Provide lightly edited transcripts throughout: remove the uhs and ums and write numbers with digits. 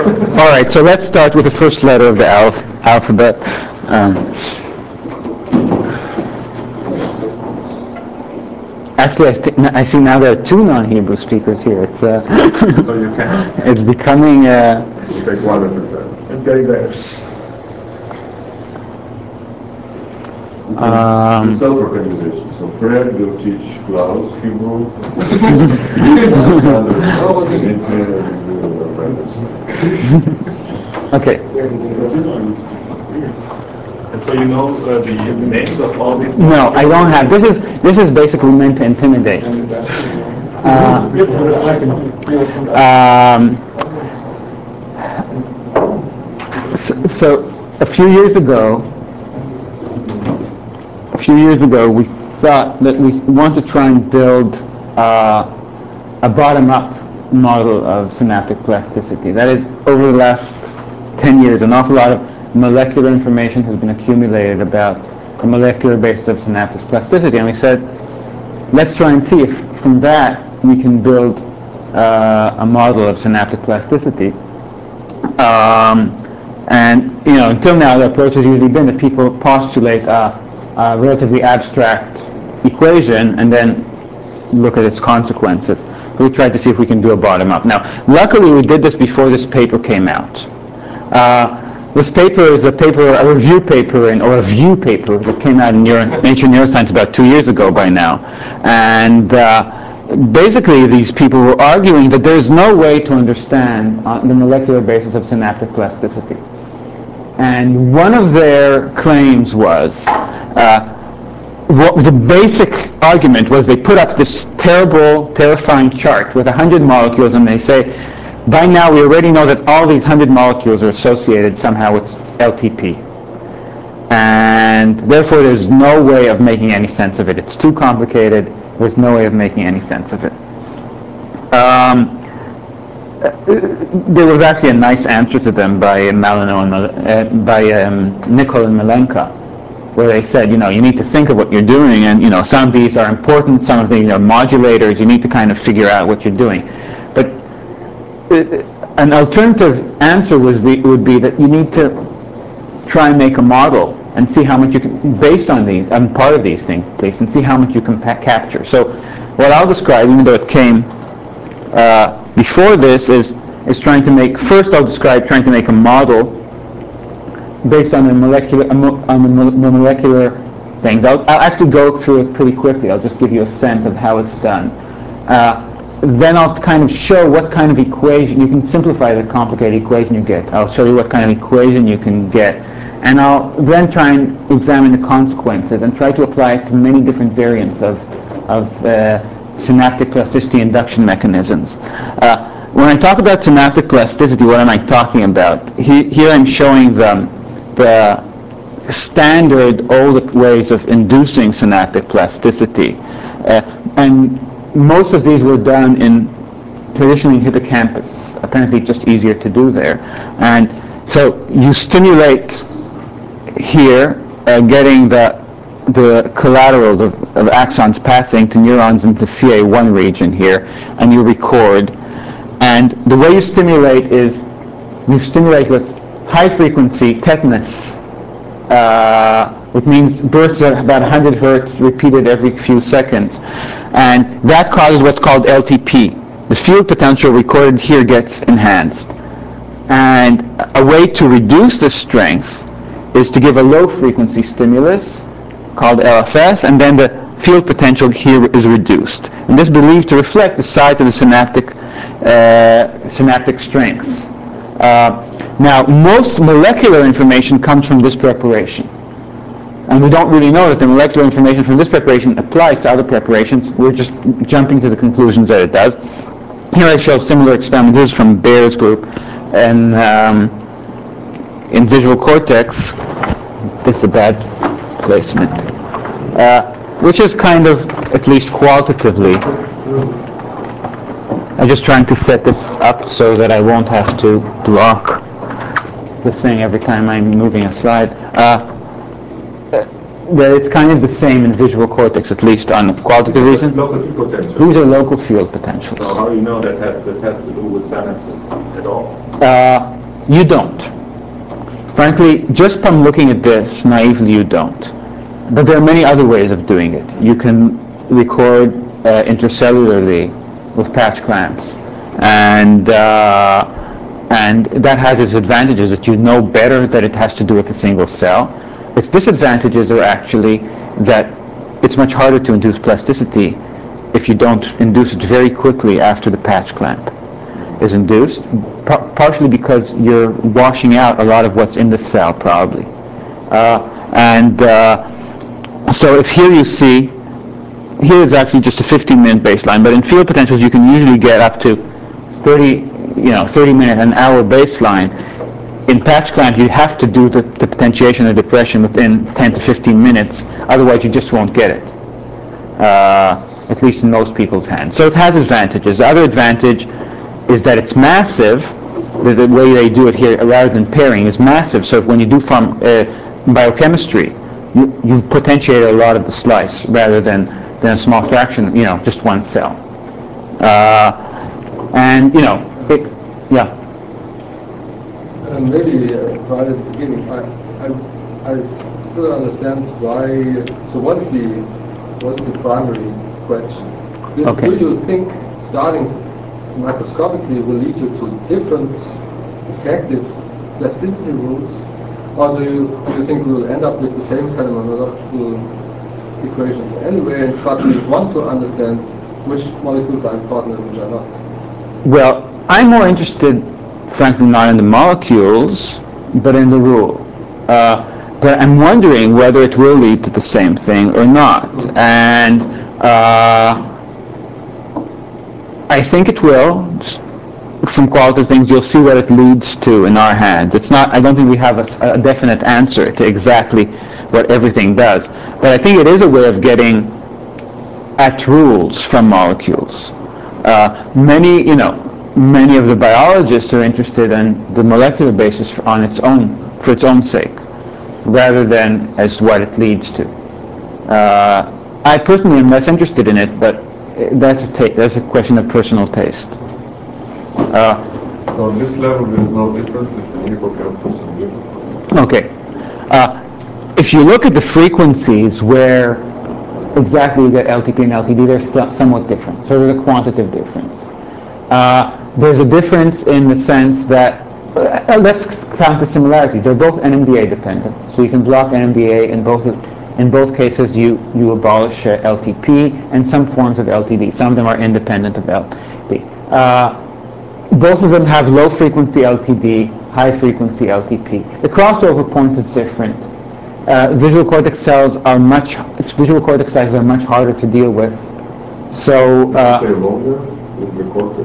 All right, so let's start with the first letter of the alphabet. Actually, I see now there are two non-Hebrew speakers here. It's So you can. it's becoming. You take one at a time. Diverse. Self-organization. So Fred will teach Klaus Hebrew. Alexander Okay. So you know the names of all these? No, I don't have. This is basically meant to intimidate. So a few years ago, we thought that we want to try and build a bottom-up model of synaptic plasticity. That is, over the last 10 years, an awful lot of molecular information has been accumulated about the molecular basis of synaptic plasticity, and we said, let's try and see if from that we can build a model of synaptic plasticity. And until now, the approach has usually been that people postulate a relatively abstract equation and then look at its consequences. We tried to see if we can do a bottom-up. Now, luckily, we did this before this paper came out. This paper is a review paper, or a view paper that came out in Nature Neuroscience about 2 years ago by now. And basically, these people were arguing that there is no way to understand the molecular basis of synaptic plasticity. And one of their claims was, the basic argument was they put up this terrifying chart with 100 molecules, and they say, by now we already know that all these 100 molecules are associated somehow with LTP. And therefore there's no way of making any sense of it. It's too complicated. There's no way of making any sense of it. There was actually a nice answer to them by Nicol and Malenka, where they said, you need to think of what you're doing, and some of these are important, some of these are modulators. You need to kind of figure out what you're doing. But an alternative answer would be that you need to try and make a model and see how much you can, based on these, part of these things, please, and see how much you can capture. So what I'll describe, even though it came before this, is trying to make. First, I'll describe trying to make a model based on the molecular things. I'll actually go through it pretty quickly. I'll just give you a sense of how it's done. Then I'll kind of show what kind of equation, you can simplify the complicated equation you get. I'll show you what kind of equation you can get. And I'll then try and examine the consequences and try to apply it to many different variants of synaptic plasticity induction mechanisms. When I talk about synaptic plasticity, what am I talking about? Here I'm showing the standard old ways of inducing synaptic plasticity. And most of these were done traditionally in hippocampus. Apparently it's just easier to do there. And so you stimulate here, getting the collaterals of axons passing to neurons into CA1 region here, and you record. And the way you stimulate is you stimulate with high frequency tetanus, which means bursts at about 100 hertz repeated every few seconds. And that causes what's called LTP. The field potential recorded here gets enhanced. And a way to reduce this strength is to give a low frequency stimulus called LFS, and then the field potential here is reduced. And this is believed to reflect the size of the synaptic strengths. Now, most molecular information comes from this preparation. And we don't really know that the molecular information from this preparation applies to other preparations. We're just jumping to the conclusions that it does. Here I show similar experiments. This is from Baer's group. And in visual cortex, this is a bad placement, which is kind of, at least qualitatively, I'm just trying to set this up so that I won't have to block the thing every time I'm moving a slide. that it's kind of the same in visual cortex, at least on qualitative reason. Local field potential. These are local field potentials. So how do you know that this has to do with synapses at all? You don't. Frankly, just from looking at this, naively, you don't. But there are many other ways of doing it. You can record intercellularly with patch clamps, and that has its advantages that you know better that it has to do with a single cell. Its disadvantages are actually that it's much harder to induce plasticity if you don't induce it very quickly after the patch clamp is induced, partially because you're washing out a lot of what's in the cell, probably. So if here you see, here is actually just a 15-minute baseline, but in field potentials you can usually get up to 30-minute, an hour baseline. In patch clamp you have to do the potentiation or depression within 10 to 15 minutes, otherwise you just won't get it, at least in most people's hands. So it has advantages. The other advantage is that it's massive. The way they do it here, rather than pairing, is massive. So when you do biochemistry, you've potentiated a lot of the slice rather than a small fraction, just one cell. Maybe right at the beginning, I still understand why. So what's the primary question? Okay. Do you think starting microscopically will lead you to different effective plasticity rules, or do you think we will end up with the same phenomenological equations anyway, but we want to understand which molecules are important and which are not? Well, I'm more interested, frankly, not in the molecules, but in the rule. But I'm wondering whether it will lead to the same thing or not. And I think it will. From qualitative things, you'll see what it leads to in our hands. It's not. I don't think we have a definite answer to exactly what everything does. But I think it is a way of getting at rules from molecules. Many of the biologists are interested in the molecular basis for its own sake, rather than as what it leads to. I personally am less interested in it, but that's a question of personal taste. So on this level, there is no difference between hippocampus and hippocampus. Okay. If you look at the frequencies where exactly you get LTP and LTD, they're somewhat different. So there's a quantitative difference. There's a difference in the sense that, let's count the similarity. They're both NMDA dependent. So you can block NMDA in both cases. You abolish LTP and some forms of LTD. Some of them are independent of LTP. Both of them have low frequency LTD, high frequency LTP. The crossover point is different. Visual cortex sizes are much harder to deal with. So Does it stay longer with the cortex?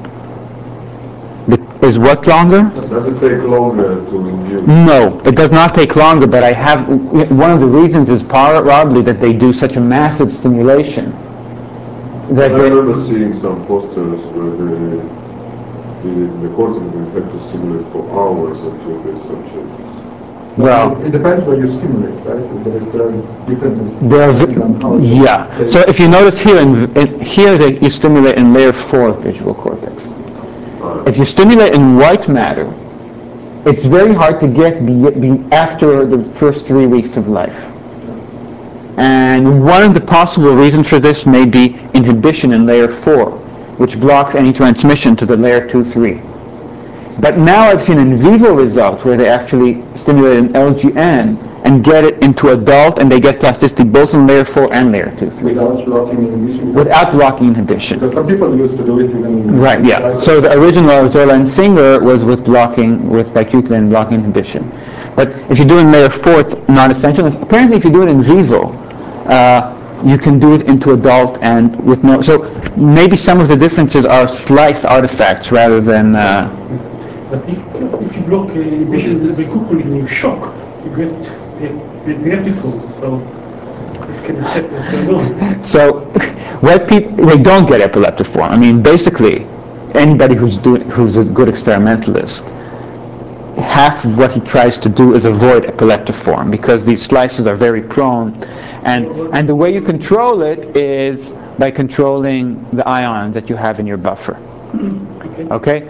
Is what longer? Does it take longer to induce? No, it does not take longer, but one of the reasons is probably that they do such a massive stimulation. I remember seeing some posters where the cortex had to stimulate for hours until there's some changes. Well, it depends where you stimulate, right? There are differences. So if you notice here, you stimulate in layer 4 of visual cortex. If you stimulate in white matter, it's very hard to get after the first 3 weeks of life. And one of the possible reasons for this may be inhibition in layer 4, which blocks any transmission to the layer 2-3. But now I've seen in vivo results where they actually stimulate an LGN and get it into adult, and they get plasticity both in layer 4 and layer 2-3. Without blocking inhibition? Without blocking inhibition. Because some people used to do it even... Right, yeah. So the original Orzola and Singer was with bicuculin blocking inhibition. But if you do it in layer 4, it's not essential. Apparently if you do it in vivo, you can do it into adult and with no... So maybe some of the differences are slice artifacts rather than... But if you block inhibition of bicuculin in shock, you get epileptiform. So this can affect what's going on. So they don't get epileptiform. I mean, basically, anybody who's a good experimentalist, half of what he tries to do is avoid epileptiform because these slices are very prone, and the way you control it is by controlling the ions that you have in your buffer. Okay,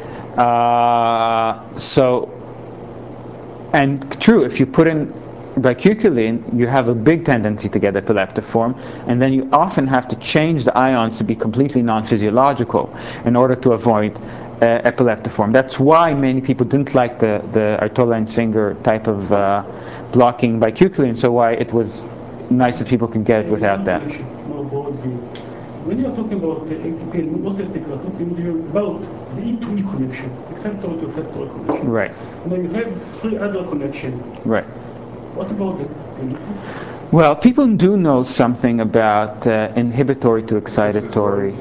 and true, if you put in bicuculline, you have a big tendency to get epileptiform, and then you often have to change the ions to be completely non-physiological in order to avoid epileptiform. That's why many people didn't like the Artola and Singer type of blocking bicuculline, so why it was nice that people can get it without that. When you're talking about ATP, most of the people are talking about the E2E connection, acceptor to acceptor connection. Right. Now you have 3 other connections. Right. What about the Well, people do know something about inhibitory to excitatory.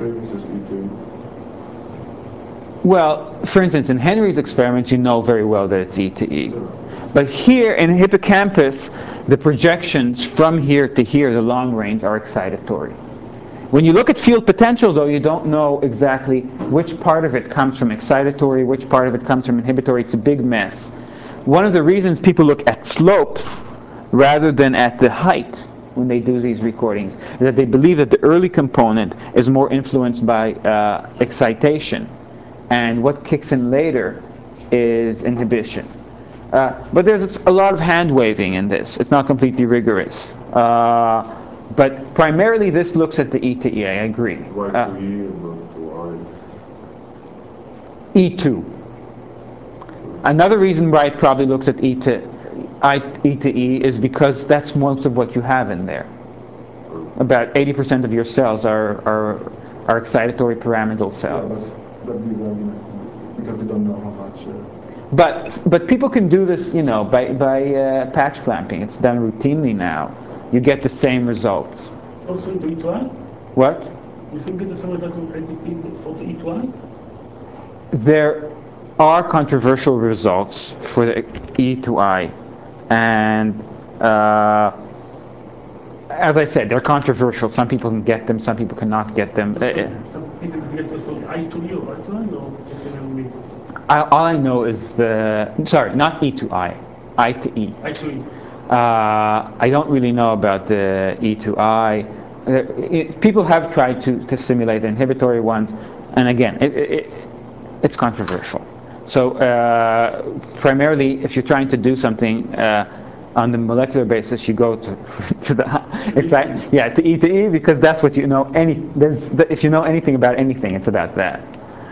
Well, for instance, in Henry's experiments, you know very well that it's E to E. But here in hippocampus, the projections from here to here, the long range, are excitatory. When you look at field potential, though, you don't know exactly which part of it comes from excitatory, which part of it comes from inhibitory. It's a big mess. One of the reasons people look at slopes rather than at the height when they do these recordings is that they believe that the early component is more influenced by excitation, and what kicks in later is inhibition. But there's a lot of hand-waving in this. It's not completely rigorous. But primarily this looks at the E to E, I agree. Y to E and to I. E2. Another reason why it probably looks at E to E is because that's most of what you have in there. About 80% of your cells are excitatory pyramidal cells. But these are because we don't know how much. But people can do this, you know, by patch clamping. It's done routinely now. You get the same results. Also in the E2I? What? You think get the same result with ATP for the E2I? There are controversial results for the E to I, and as I said, they're controversial. Some people can get them, some people cannot get them. Some people get also I to E or I to I, or just All I know is not E to I to E. I to E. I don't really know about the E to I. People have tried to simulate the inhibitory ones, and again, it's controversial. So primarily, if you're trying to do something on the molecular basis, you go to the to E to E, because that's what you know. If you know anything about anything, it's about that.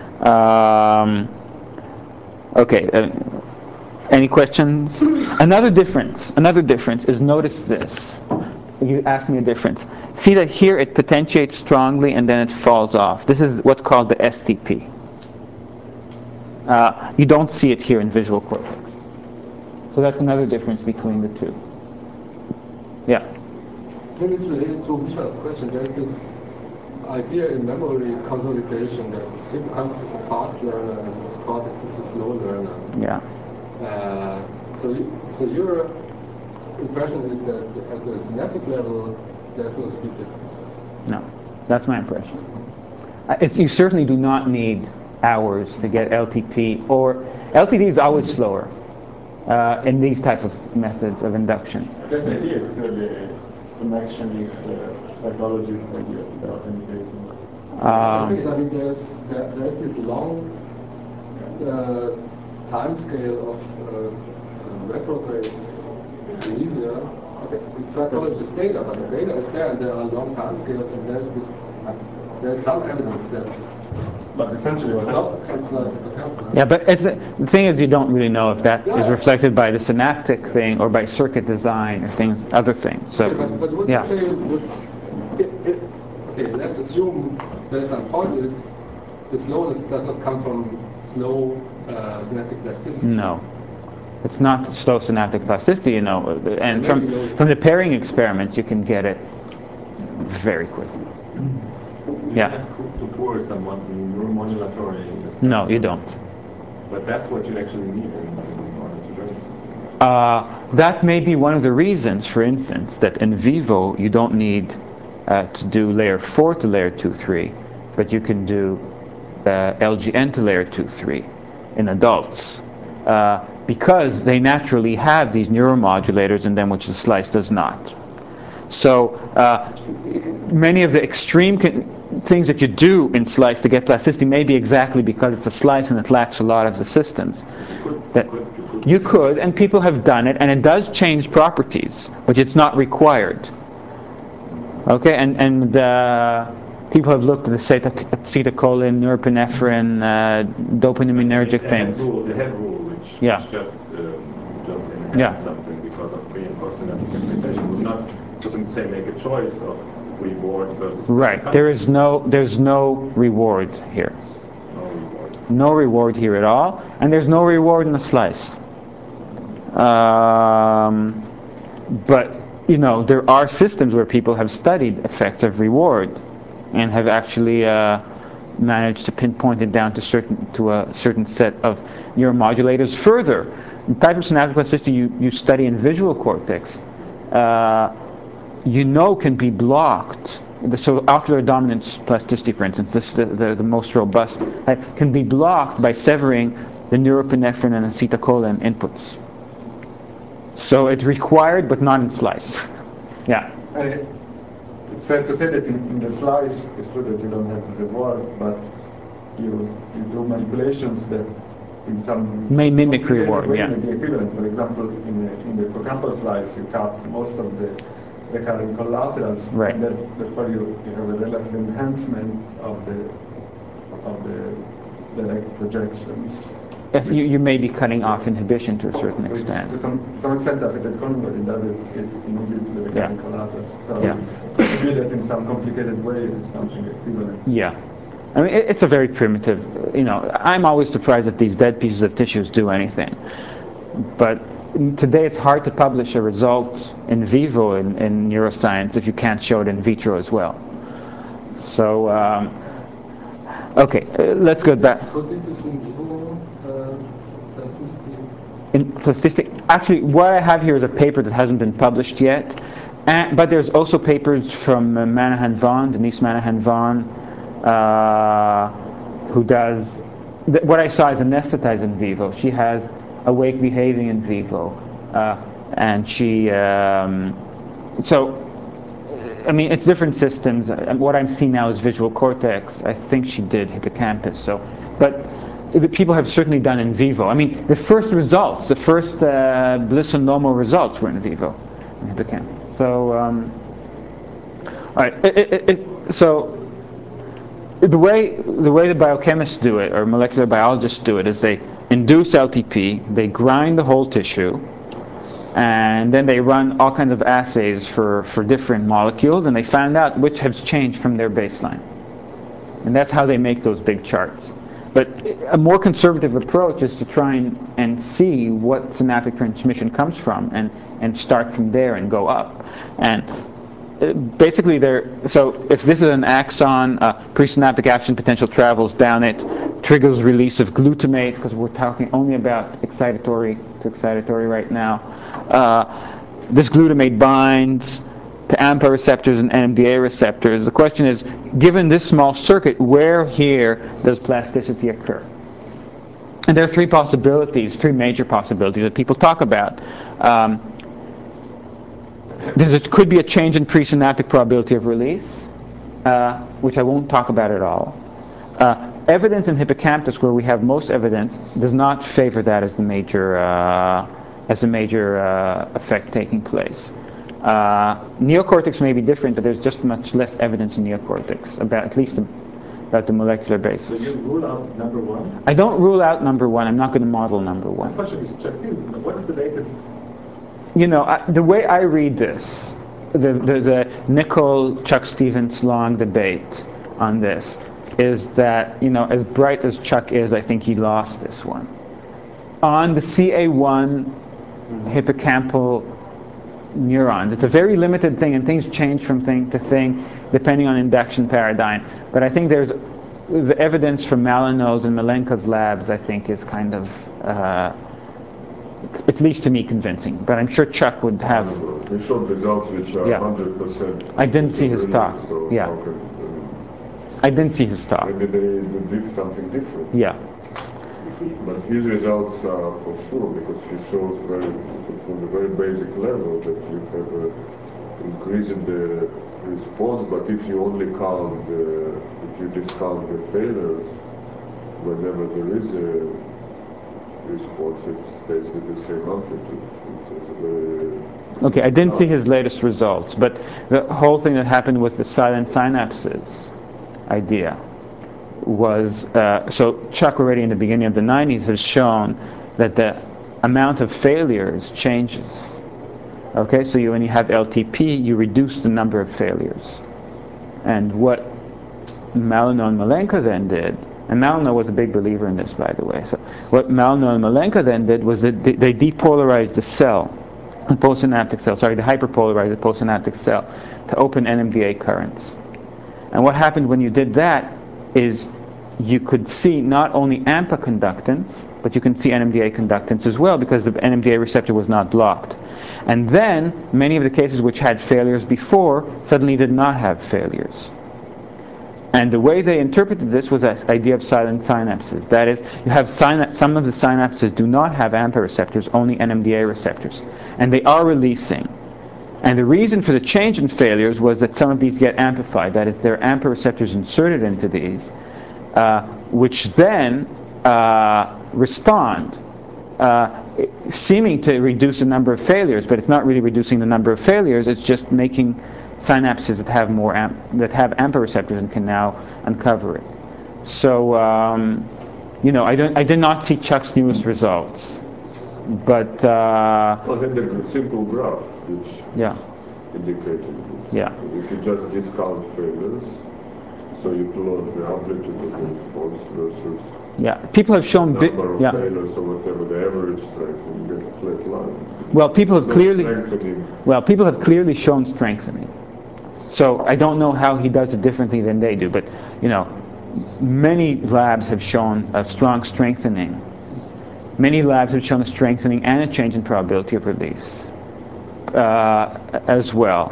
Okay. Any questions? Another difference is, notice this. You asked me a difference. See that here it potentiates strongly and then it falls off. This is what's called the STP. You don't see it here in visual cortex. So that's another difference between the two. Yeah? Maybe it's related to Misha's question. There's this idea in memory consolidation that hippocampus is a fast learner and this cortex is a slow learner. Yeah. So your impression is that at the synaptic level, there's no speed difference? No, that's my impression. You certainly do not need hours to get LTP, or LTD is always slower in these type of methods of induction. The idea is clearly a connectionist psychologist idea without any basis. I mean, there's this long time scale of retrograde amnesia. It's psychologist data, but the data is there, and there are long time scales, and there's some evidence that's. But essentially, it's not. Yeah, but the thing is, you don't really know if that is reflected by the synaptic thing or by circuit design or other things. So, but would you say okay, let's assume there's some point that the slowness does not come from slow synaptic plasticity. No. It's not slow synaptic plasticity, you know, and from the pairing experiments, you can get it very quickly. Yeah. To pour someone neuromodulatory. No, you don't. But that's what you actually need in order to learn. That may be one of the reasons, for instance, that in vivo you don't need to do layer 4 to layer 2-3, but you can do LGN to layer 2-3 in adults. because they naturally have these neuromodulators in them, which the slice does not. So many of the extreme things that you do in slice to get plasticity may be exactly because it's a slice and it lacks a lot of the systems. That you could, and people have done it, and it does change properties, but it's not required. Okay, and people have looked at the acetylcholine, norepinephrine, dopaminergic things. The head rule, which Yeah. just Yeah. something because of pre and post-synaptic activation, would not, wouldn't say make a choice of reward versus Right. There's no reward here. no reward. No reward here at all, and there's no reward in the slice. But you know, there are systems where people have studied effects of reward, and have actually managed to pinpoint it down to a certain set of neuromodulators. Further, the type of synaptic plasticity you study in visual cortex, you know, can be blocked. So ocular dominance plasticity, for instance, this the most robust, can be blocked by severing the norepinephrine and acetylcholine inputs. So it's required, but not in slice. Yeah. It's fair to say that in the slice, it's true that you don't have the reward, but you do manipulations that in some May mimic complicated reward, way yeah. may be equivalent. For example, in the hippocampal slice, you cut most of the recurring collaterals, Right. and therefore you have a relative enhancement of the direct projections. If you may be cutting off inhibition to a certain Which extent. to some extent acetylcholine, but it does it inhibits the recurring Yeah. collaterals. So Yeah. to do that in some complicated way is something equivalent. Yeah. I mean, it's a very primitive, you know, I'm always surprised that these dead pieces of tissues do anything. But today it's hard to publish a result in vivo in neuroscience if you can't show it in vitro as well. So, okay, let's go back. Could it is in vivo plasticity? In plasticity, actually, what I have here is a paper that hasn't been published yet, but there's also papers from Manahan-Vaughan, Denise Manahan-Vaughan, who does, what I saw is anesthetized in vivo. She has awake behaving in vivo, and she, so, I mean, it's different systems. What I'm seeing now is visual cortex. I think she did hippocampus. So, but people have certainly done in vivo. I mean, the first results, the first Bliss and Nomo results were in vivo in hippocampus. So, all right. So, the way the biochemists do it, or molecular biologists do it, is they induce LTP, they grind the whole tissue, and then they run all kinds of assays for different molecules, and they find out which has changed from their baseline. And that's how they make those big charts. But a more conservative approach is to try and see what synaptic transmission comes from, and start from there and go up. And basically, so if this is an axon, presynaptic action potential travels down it, triggers release of glutamate, because we're talking only about excitatory to excitatory right now. This glutamate binds to AMPA receptors and NMDA receptors. The question is, given this small circuit, where here does plasticity occur? And there are three major possibilities that people talk about. There could be a change in presynaptic probability of release, which I won't talk about at all. Evidence in hippocampus, where we have most evidence, does not favor that as the major effect taking place. Neocortex may be different, but there's just much less evidence in neocortex, at least about the molecular basis. So you rule out number one? I don't rule out number one. I'm not going to model number one. My question is, what is the latest? You know, the way I read this, the Nicol Chuck Stevens long debate on this, is that, you know, as bright as Chuck is, I think he lost this one. On the CA1 hippocampal neurons, it's a very limited thing, and things change from thing to thing depending on induction paradigm. But I think there's the evidence from Malino's and Malenka's labs, I think, is kind of, at least to me, convincing. But I'm sure Chuck would have. We showed results which are Yeah. 100%. I didn't see his talk. So Yeah. I didn't see his talk. Maybe there is something different. Yeah. see. But his results are for sure, because he shows from the very basic level that you have increase in the response, but if you only count if you discount the failures, whenever there is a response, it stays with the same amplitude. It's very Okay, I didn't see his latest results, but the whole thing that happened with the silent synapses idea was, so Chuck already in the beginning of the 90s has shown that the amount of failures changes. Okay, so when you have LTP, you reduce the number of failures. And what Malinow and Malenko then did, and Malinow was a big believer in this, by the way, so what Malinow and Malenko then did was that they depolarized the cell, the postsynaptic cell, the hyperpolarized the postsynaptic cell to open NMDA currents. And what happened when you did that is you could see not only AMPA conductance, but you can see NMDA conductance as well, because the NMDA receptor was not blocked. And then many of the cases which had failures before suddenly did not have failures. And the way they interpreted this was this idea of silent synapses. That is, you have some of the synapses do not have AMPA receptors, only NMDA receptors. And they are releasing. And the reason for the change in failures was that some of these get amplified. That is, there are AMPA receptors inserted into these, which then respond, seeming to reduce the number of failures, but it's not really reducing the number of failures. It's just making synapses that have more AMPA receptors and can now uncover it. So, I did not see Chuck's newest results, but well, then the simple graph which indicated this. Yeah. If you just discount failures, so you plot the amplitude of the response versus people have shown number of failures or whatever, the average strength, and you get a flat line. Well, people have clearly shown strengthening. So I don't know how he does it differently than they do, but many labs have shown a strong strengthening. Many labs have shown a strengthening and a change in probability of release as well.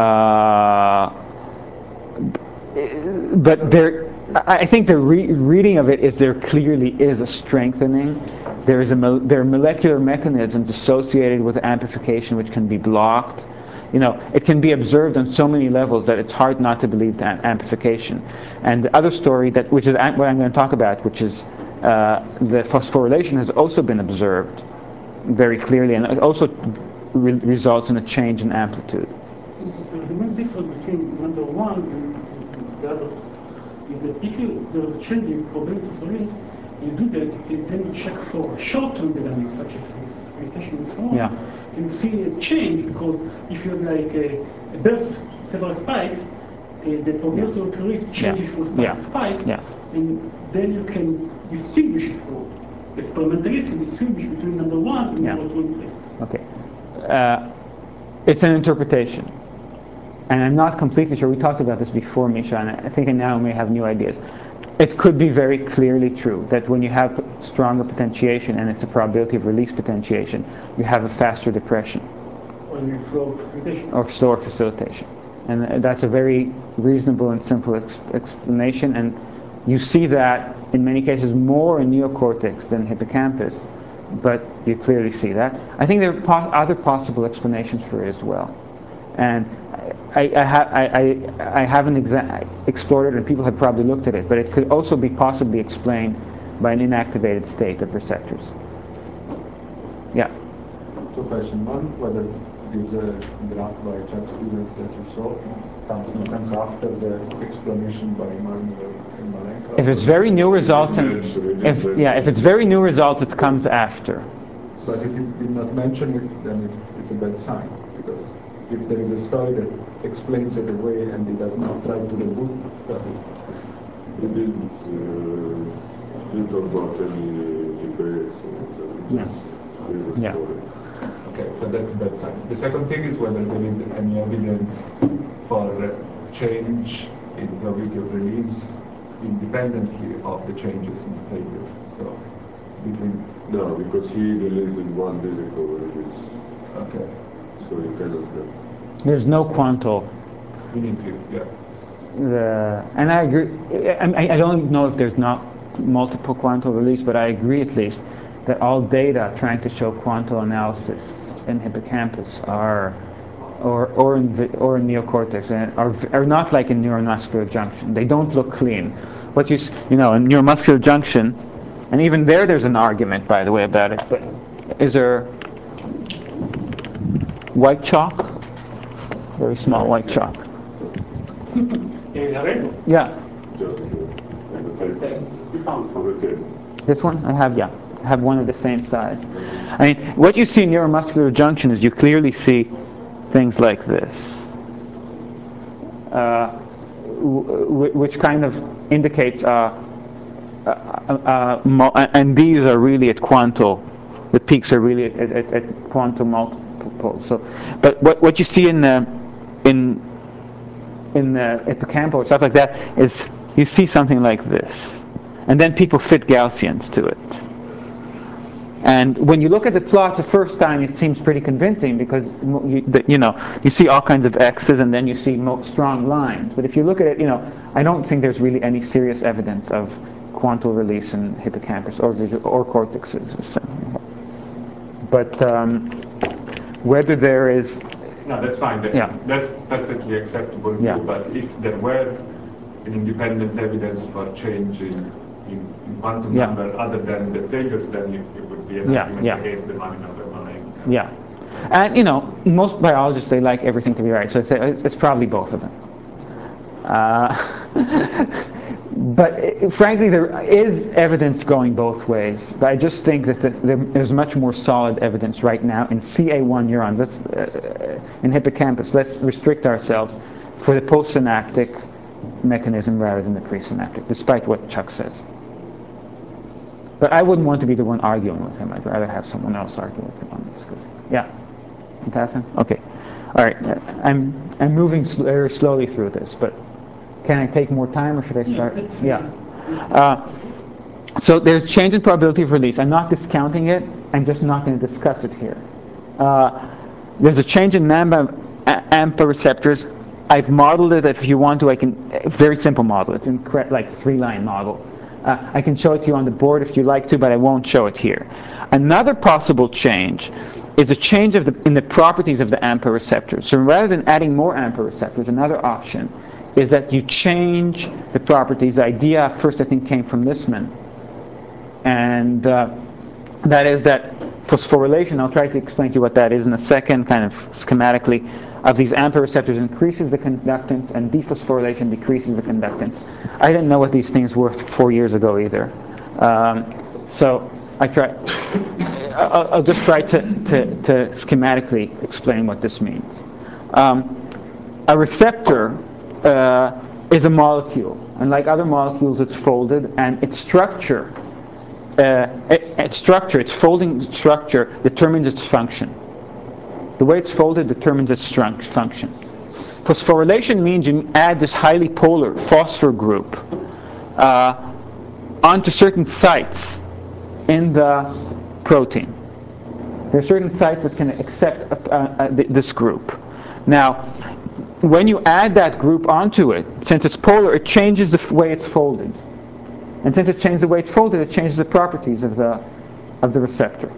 But I think the reading of it is there clearly is a strengthening. There are molecular mechanisms associated with amplification which can be blocked. It can be observed on so many levels that it's hard not to believe that amplification. And the other story, which is what I'm going to talk about, which is the phosphorylation, has also been observed very clearly, and it also results in a change in amplitude. There's a main difference between number one and the other. Is that if there's a change in probability of release, you do that, then you check for short-term dynamics, such as facilitation and so on, and you see a change, because if you have like a burst of several spikes, the probability of release changes from spike to spike, and then you can distinguish it for experimentalists can distinguish between number one and number 2 and 3. Okay. It's an interpretation. And I'm not completely sure. We talked about this before, Misha, and I think now we may have new ideas. It could be very clearly true that when you have stronger potentiation and it's a probability of release potentiation, you have a faster depression. Or slower facilitation. And that's a very reasonable and simple explanation. And you see that in many cases more in neocortex than hippocampus, but you clearly see that. I think there are other possible explanations for it as well. And I haven't explored it, and people have probably looked at it, but it could also be possibly explained by an inactivated state of receptors. Yeah. Two questions. One, whether this graph by Chuck Stevens that you saw comes in a sense after the explanation by Malinow and Malenko. If it's very new results, if it's very new results, it comes after. But if he did not mention it, then it's a bad sign, because if there is a study that explains it away and he does not try to reboot the study. He didn't talk about any debates or story. Okay, so that's a bad sign. The second thing is whether there is any evidence for change in probability of release independently of the changes in failure. So no, because he released in one physical release. Okay. So you cannot have. There's no quantal. In his view, And I agree. I don't know if there's not multiple quantal release, but I agree at least that all data trying to show quantal analysis in hippocampus or in neocortex are not like in neuromuscular junction. They don't look clean. What in neuromuscular junction, and even there's an argument, by the way, about it. But is there white chalk? Very small white chalk. Yeah. Just You found okay. This one? I have one of the same size. I mean, what you see in neuromuscular junction is you clearly see things like this, which kind of indicates, and these are really at quantal. The peaks are really at quantal multiples. So, but what you see in the hippocampal or stuff like that is you see something like this, and then people fit Gaussians to it. And when you look at the plot the first time, it seems pretty convincing because you see all kinds of X's and then you see strong lines. But if you look at it, I don't think there's really any serious evidence of quantal release in hippocampus or cortexes. But whether there is, no, that's fine. That's perfectly acceptable view. Yeah. But if there were an independent evidence for change in quantum number other than the figures, then it would be an argument against the Mani number modeling. Yeah. And most biologists, they like everything to be right, so I say it's probably both of them. But frankly, there is evidence going both ways. But I just think that there's much more solid evidence right now in CA1 neurons. That's in hippocampus. Let's restrict ourselves for the postsynaptic mechanism rather than the presynaptic, despite what Chuck says. But I wouldn't want to be the one arguing with him. I'd rather have someone else argue with him on this. Yeah, fantastic. Okay, all right. I'm moving very slowly through this, but can I take more time, or should I start? So there's change in probability of release. I'm not discounting it. I'm just not going to discuss it here. There's a change in AMPA receptors. I've modeled it. If you want to, I can. Very simple model. It's like 3-line model. I can show it to you on the board if you like to, but I won't show it here. Another possible change is a change in the properties of the AMPA receptors. So rather than adding more AMPA receptors, another option is that you change the properties. The idea first, I think, came from Lissman. And that is that phosphorylation, I'll try to explain to you what that is in a second, kind of schematically, of these AMPA receptors increases the conductance, and dephosphorylation decreases the conductance. I didn't know what these things were 4 years ago either. So I'll just try to schematically explain what this means. A receptor is a molecule, and like other molecules, it's folded, and its structure, its folding structure determines its function. The way it's folded determines its function. Phosphorylation means you add this highly polar phosphor group onto certain sites in the protein. There are certain sites that can accept this group. Now, when you add that group onto it, since it's polar, it changes the way it's folded. And since it changes the way it's folded, it changes the properties of the receptor.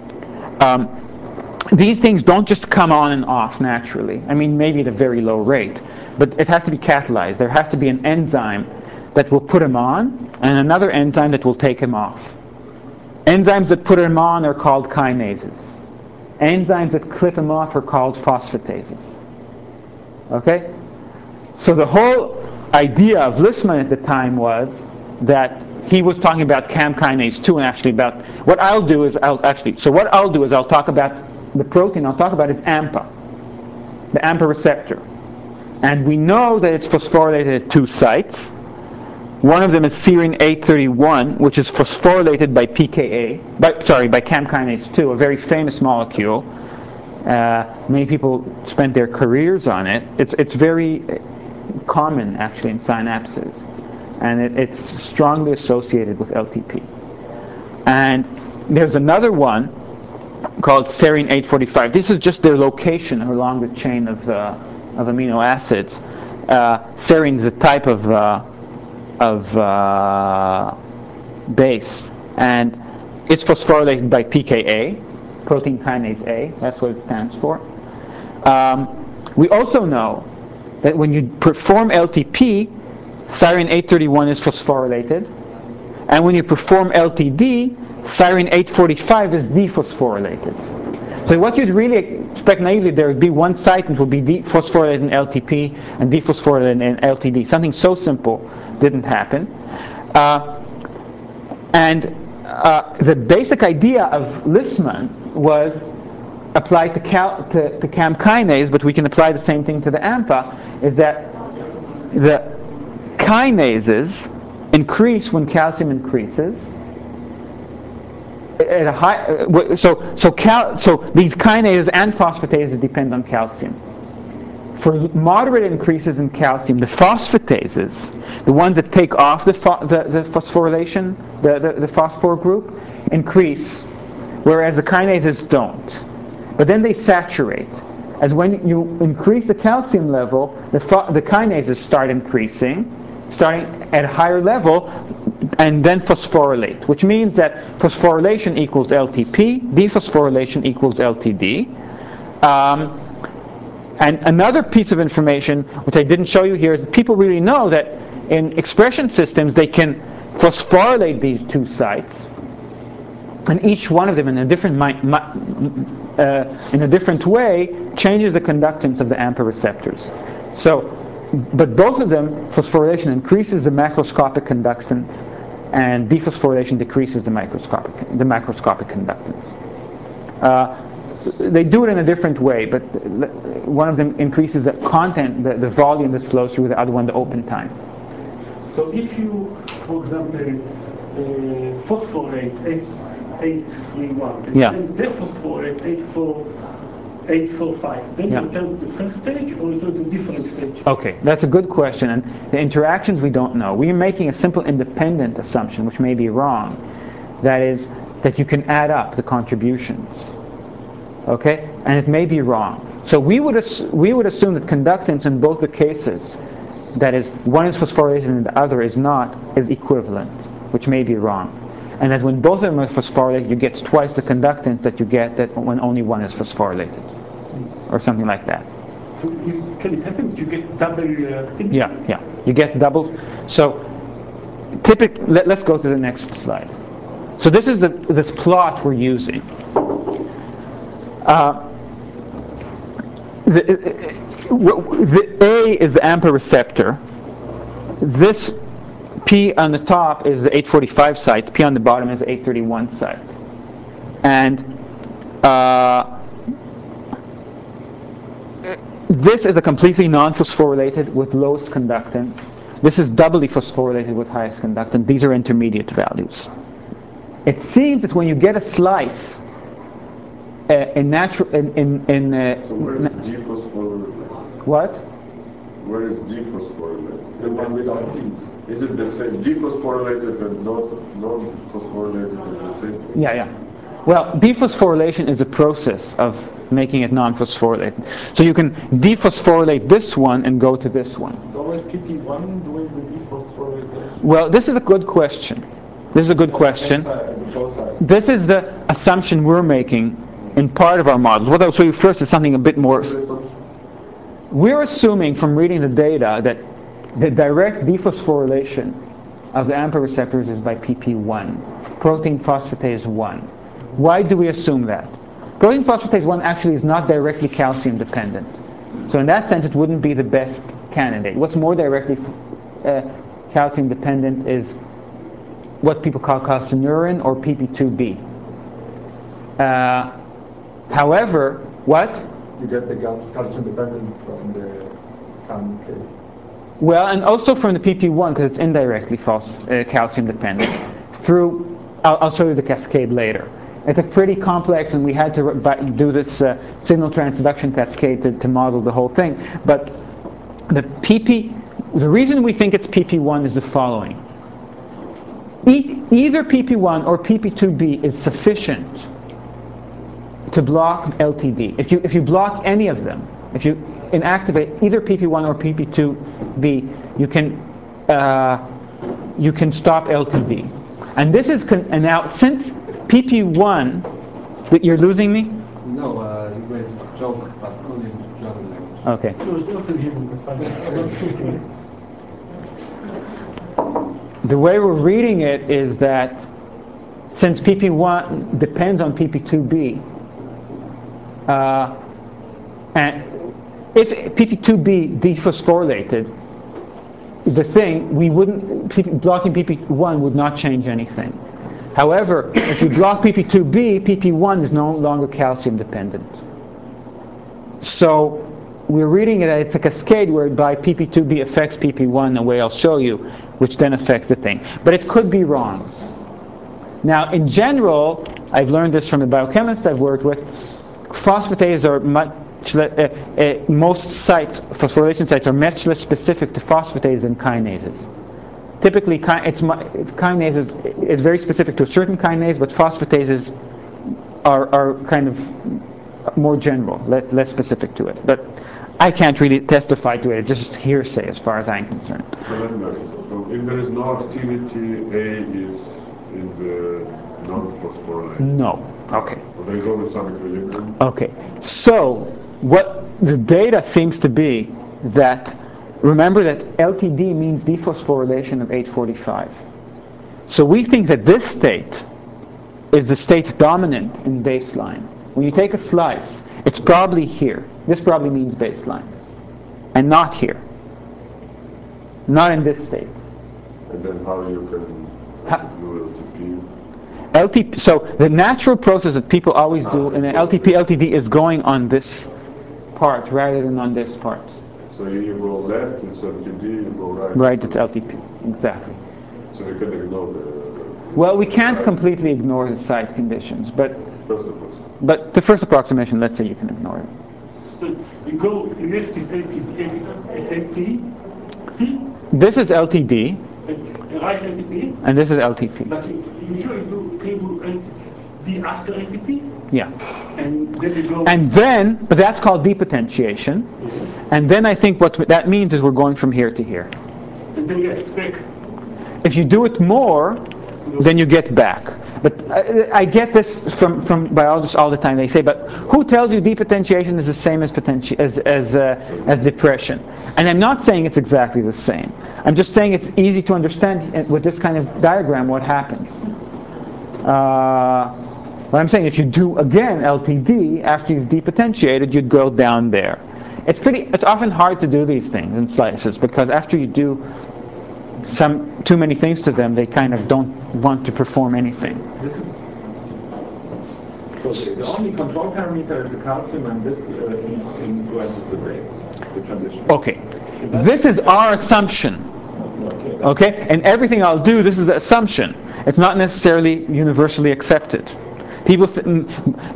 These things don't just come on and off naturally. I mean, maybe at a very low rate, but it has to be catalyzed. There has to be an enzyme that will put them on, and another enzyme that will take them off. Enzymes that put them on are called kinases. Enzymes that clip them off are called phosphatases. Okay? So the whole idea of Lissman at the time was that he was talking about CAM kinase 2, and actually about what I'll do is I'll talk about the protein I'll talk about is AMPA, the AMPA receptor. And we know that it's phosphorylated at 2 sites. One of them is serine 831, which is phosphorylated by by CAM kinase 2, a very famous molecule. Many people spent their careers on it. It's very common, actually, in synapses. And it's strongly associated with LTP. And there's another one called serine 845. This is just their location along the chain of amino acids. Serine is a type of base, and it's phosphorylated by PKA, protein kinase A. That's what it stands for. We also know that when you perform LTP, serine 831 is phosphorylated, and when you perform LTD, serine 845 is dephosphorylated. So what you'd really expect naively, there would be one site that would be dephosphorylated in LTP and dephosphorylated in LTD. Something so simple didn't happen. The basic idea of Lissman was applied to CAM kinase, but we can apply the same thing to the AMPA, is that the kinases increase when calcium increases. At a high, so these kinases and phosphatases depend on calcium. For moderate increases in calcium, the phosphatases, the ones that take off the phosphorylation, the phosphor group, increase, whereas the kinases don't. But then they saturate. As when you increase the calcium level, the kinases start increasing, starting at a higher level, and then phosphorylate, which means that phosphorylation equals LTP, dephosphorylation equals LTD. And another piece of information, which I didn't show you here, is that people really know that in expression systems they can phosphorylate these two sites, and each one of them in a different way changes the conductance of the AMPA receptors. So, but both of them, phosphorylation increases the macroscopic conductance, and dephosphorylation decreases the macroscopic conductance. They do it in a different way, but one of them increases the content, the volume that flows through, the other one the open time. So if you, for example, phosphorate 831, and then dephosphorate 845, then you return to the first stage or return to a different stage? Okay, that's a good question, and the interactions we don't know. We're making a simple independent assumption, which may be wrong. That is, that you can add up the contributions. Okay, and it may be wrong. So we would assume that conductance in both the cases, that is, one is phosphorylated and the other is not, is equivalent, which may be wrong. And that when both of them are phosphorylated, you get twice the conductance that you get that when only one is phosphorylated, or something like that. So can it happen that you get double activity? Yeah, you get double. So typically, let's go to the next slide. So this is this plot we're using. The A is the AMPA receptor. This P on the top is the 845 site. P on the bottom is the 831 site. And this is a completely non-phosphorylated with lowest conductance. This is doubly phosphorylated with highest conductance. These are intermediate values. It seems that when you get a slice in natural So where is dephosphorylated? What? Where is dephosphorylated? The one without these. Is it the same? Dephosphorylated and non-phosphorylated are the same? Yeah. Well, dephosphorylation is a process of making it non-phosphorylated. So you can dephosphorylate this one and go to this one. It's always PP1 doing the dephosphorylation. Well, this is a good question. This is a good question. This is the assumption we're making in part of our models. What I'll show you first is something a bit more. We're assuming from reading the data that the direct dephosphorylation of the AMPA receptors is by PP1, protein phosphatase 1. Why do we assume that? Protein phosphatase 1 actually is not directly calcium dependent. So in that sense, it wouldn't be the best candidate. What's more directly calcium dependent is what people call calcineurin or PP2B. However, what? You get the calcium dependent from the CAM-K. Well, and also from the PP1 because it's indirectly calcium dependent. Through, I'll show you the cascade later. It's a pretty complex, and we had to do this signal transduction cascade to model the whole thing. But the reason we think it's PP1 is the following. Either PP1 or PP2B is sufficient to block LTD. If you block any of them, if you inactivate either PP1 or PP2B, you can stop LTD. And this is, and now since PP1, you're losing me? No, you made a joke, but only in German language. Okay. No, it's also in Hebrew, that's fine. The way we're reading it is that since PP1 depends on PP2b, and if PP2b dephosphorylated, the thing, we wouldn't, blocking PP1 would not change anything. However, if you block PP2b, PP1 is no longer calcium dependent. So we're reading it as it's a cascade whereby PP2b affects PP1 in a way I'll show you, which then affects the thing. But it could be wrong. Now, in general, I've learned this from the biochemists I've worked with, phosphatases are most sites, phosphorylation sites, are much less specific to phosphatases than kinases. Typically, kinases is very specific to a certain kinase, but phosphatases are kind of more general, less specific to it. But I can't really testify to it. It's just hearsay as far as I'm concerned. So let me ask you something. If there is no activity, A is in the non-phosphorylated. No. Okay. But there is always some equilibrium. Okay. So what the data seems to be that, remember that LTD means dephosphorylation of 845. So we think that this state is the state dominant in baseline. When you take a slice, it's probably here. This probably means baseline. And not here. Not in this state. And then how you can do LTP, so the natural process that people always do in an LTP-LTD is going on this part rather than on this part. So you go left, it's LTD, you go right. Right, it's LTP, exactly. So you can ignore the... Well, we can't completely ignore the site conditions, but First the first approximation, let's say you can ignore it. So you go inactive LTP, This is LTD, right LTP, and this is LTP. but you usually can you do LTD after LTP? Yeah. And then you go... And then, but that's called depotentiation. And then I think what that means is we're going from here to here. And then get back. If you do it more, then you get back. But I get this from biologists all the time. They say, but who tells you depotentiation is the same as depression? And I'm not saying it's exactly the same. I'm just saying it's easy to understand with this kind of diagram what happens. What I'm saying, if you do again LTD after you've depotentiated, you'd go down there. It's often hard to do these things in slices because after you do too many things to them, they kind of don't want to perform anything. So the only control parameter is the calcium, and this influences the rates, the transition. Okay, this is our assumption. Okay, and everything I'll do, this is the assumption. It's not necessarily universally accepted. People, the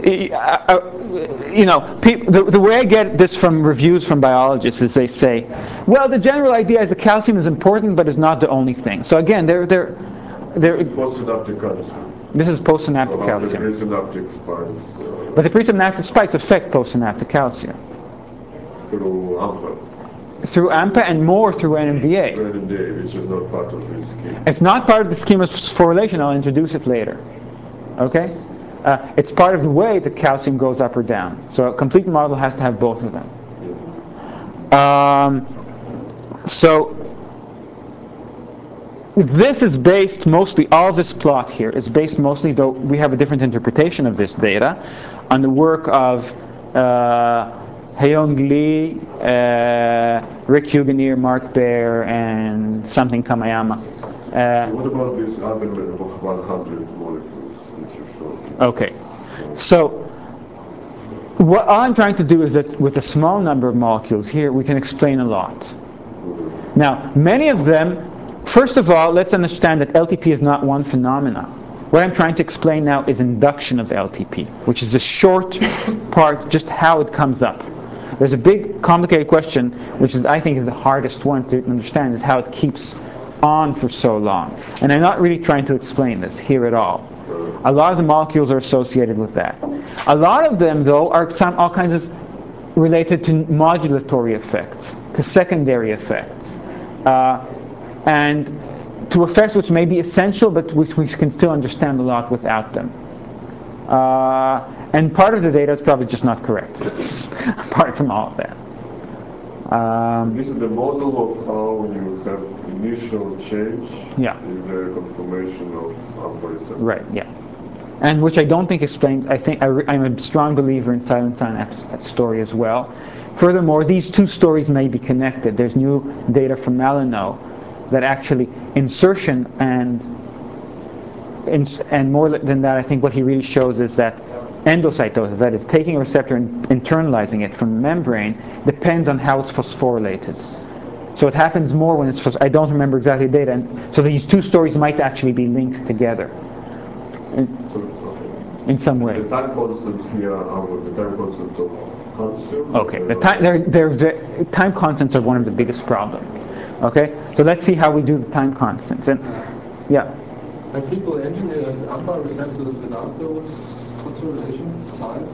way I get this from reviews from biologists is they say, well, the general idea is the calcium is important, but it's not the only thing. So again, This is postsynaptic calcium. This is postsynaptic calcium. The presynaptic spikes. But the presynaptic spikes affect postsynaptic calcium. Through AMPA. Through AMPA and more through NMDA. NMDA, which is not part of this scheme. It's not part of the scheme of phosphorylation. I'll introduce it later. Okay? It's part of the way that calcium goes up or down. So a complete model has to have both of them. So this is based mostly, all this plot here is based mostly, though we have a different interpretation of this data, on the work of Haeyong Lee, Rick Huganier, Mark Baer, and something Kamayama. What about these other 100 molecules which you showed? Okay, so what I'm trying to do is that with a small number of molecules here, we can explain a lot. Now, many of them, first of all, let's understand that LTP is not one phenomena. What I'm trying to explain now is induction of LTP, which is the short part, just how it comes up. There's a big, complicated question, which is, I think, is the hardest one to understand, is how it keeps on for so long. And I'm not really trying to explain this here at all. A lot of the molecules are associated with that. A lot of them, though, are all kinds of related to modulatory effects, to secondary effects. And to effects which may be essential, but which we can still understand a lot without them. And part of the data is probably just not correct, apart from all of that. This is the model of how you have initial change in the conformation of alpha receptor. Right, yeah. And which I don't think explains, I'm a strong believer in silent sign story as well. Furthermore, these two stories may be connected. There's new data from Malinow that actually insertion and more than that, I think what he really shows is that endocytosis, that is taking a receptor and internalizing it from the membrane, depends on how it's phosphorylated. So it happens more when it's I don't remember exactly the data, and so these two stories might actually be linked together in some way. The time constants here are the time constant of calcium. Okay, the time constants are one of the biggest problems. Okay, so let's see how we do the time constants. And yeah. Have people engineered AMPA receptors without those phosphorylation sites?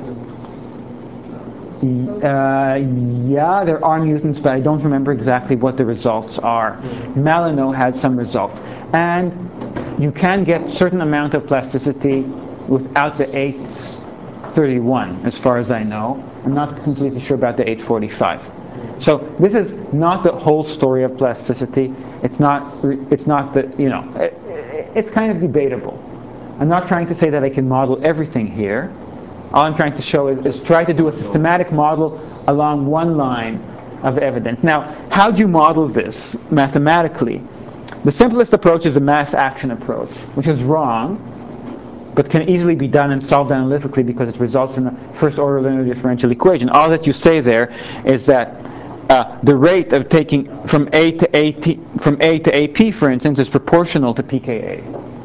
Yeah, there are mutants, but I don't remember exactly what the results are. Malinow has some results. And you can get certain amount of plasticity without the 831, as far as I know. I'm not completely sure about the 845. So this is not the whole story of plasticity. It's not the, it's kind of debatable. I'm not trying to say that I can model everything here. All I'm trying to show is try to do a systematic model along one line of evidence. Now, how do you model this mathematically? The simplest approach is a mass action approach, which is wrong, but can easily be done and solved analytically because it results in a first order linear differential equation. All that you say there is that the rate of taking from A to AP, for instance, is proportional to pKa.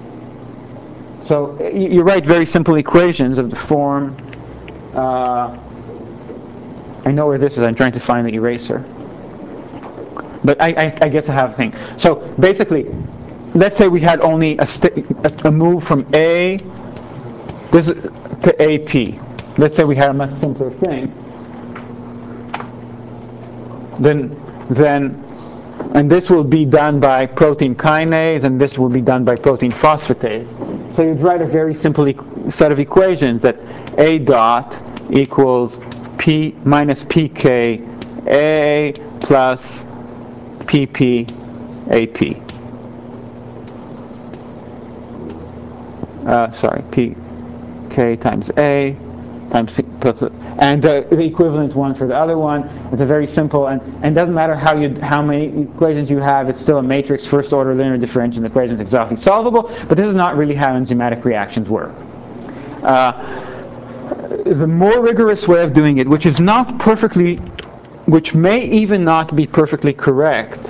So you write very simple equations of the form. I know where this is. I'm trying to find the eraser. But I guess I have a thing. So basically, let's say we had only a move from A to AP. Let's say we had a much simpler thing. And this will be done by protein kinase, and this will be done by protein phosphatase. So you'd write a very simple set of equations that A dot equals P minus PK A plus PP AP. PK times A times P plus, and the equivalent one for the other one. It's a very simple, and doesn't matter how many equations you have, it's still a matrix first order linear differential equation. It's exhaustively solvable, but this is not really how enzymatic reactions work. The more rigorous way of doing it, which may even not be perfectly correct,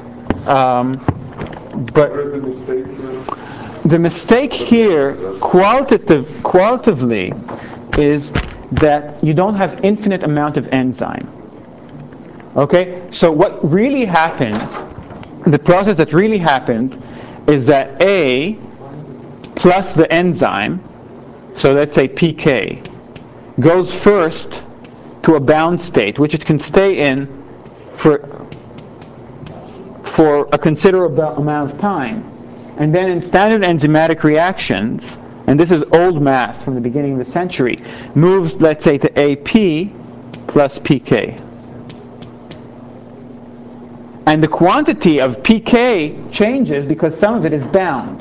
but the mistake here qualitatively is that you don't have infinite amount of enzyme. Okay, so what really happened, the process that really happened, is that A plus the enzyme, so let's say PK, goes first to a bound state, which it can stay in for a considerable amount of time. And then in standard enzymatic reactions, and this is old math from the beginning of the century, moves, let's say, to AP plus PK. And the quantity of PK changes because some of it is bound.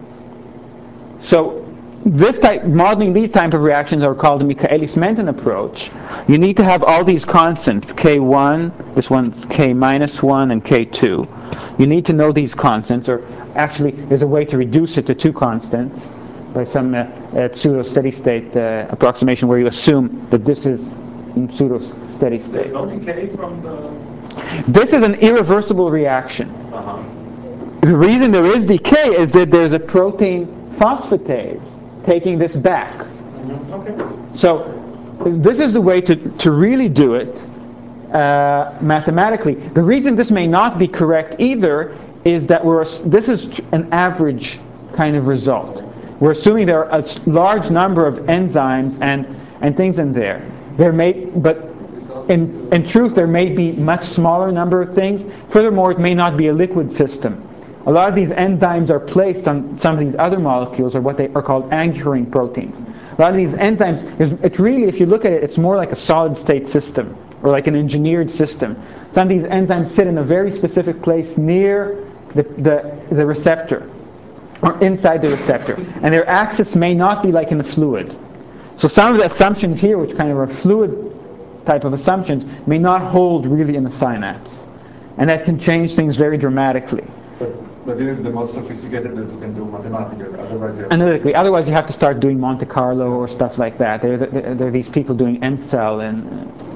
So modeling these type of reactions are called the Michaelis-Menten approach. You need to have all these constants, K1, this one's K minus 1, and K2. You need to know these constants, or actually there's a way to reduce it to two constants by some pseudo-steady state approximation where you assume that this is in pseudo-steady state. There's no decay from the... This is an irreversible reaction. The reason there is decay is that there's a protein phosphatase taking this back. Okay. So this is the way to really do it mathematically. The reason this may not be correct either is that this is an average kind of result. We're assuming there are a large number of enzymes and things in there. But in truth, there may be much smaller number of things. Furthermore, it may not be a liquid system. A lot of these enzymes are placed on some of these other molecules, or what they are called anchoring proteins. A lot of these enzymes, it's really, if you look at it, it's more like a solid state system, or like an engineered system. Some of these enzymes sit in a very specific place near the receptor, or inside the receptor. And their axis may not be like in the fluid. So some of the assumptions here, which kind of are fluid type of assumptions, may not hold really in the synapse. And that can change things very dramatically. But this is the most sophisticated that you can do mathematically. Otherwise, analytically. Otherwise, you have to start doing Monte Carlo or stuff like that. There are these people doing MCell and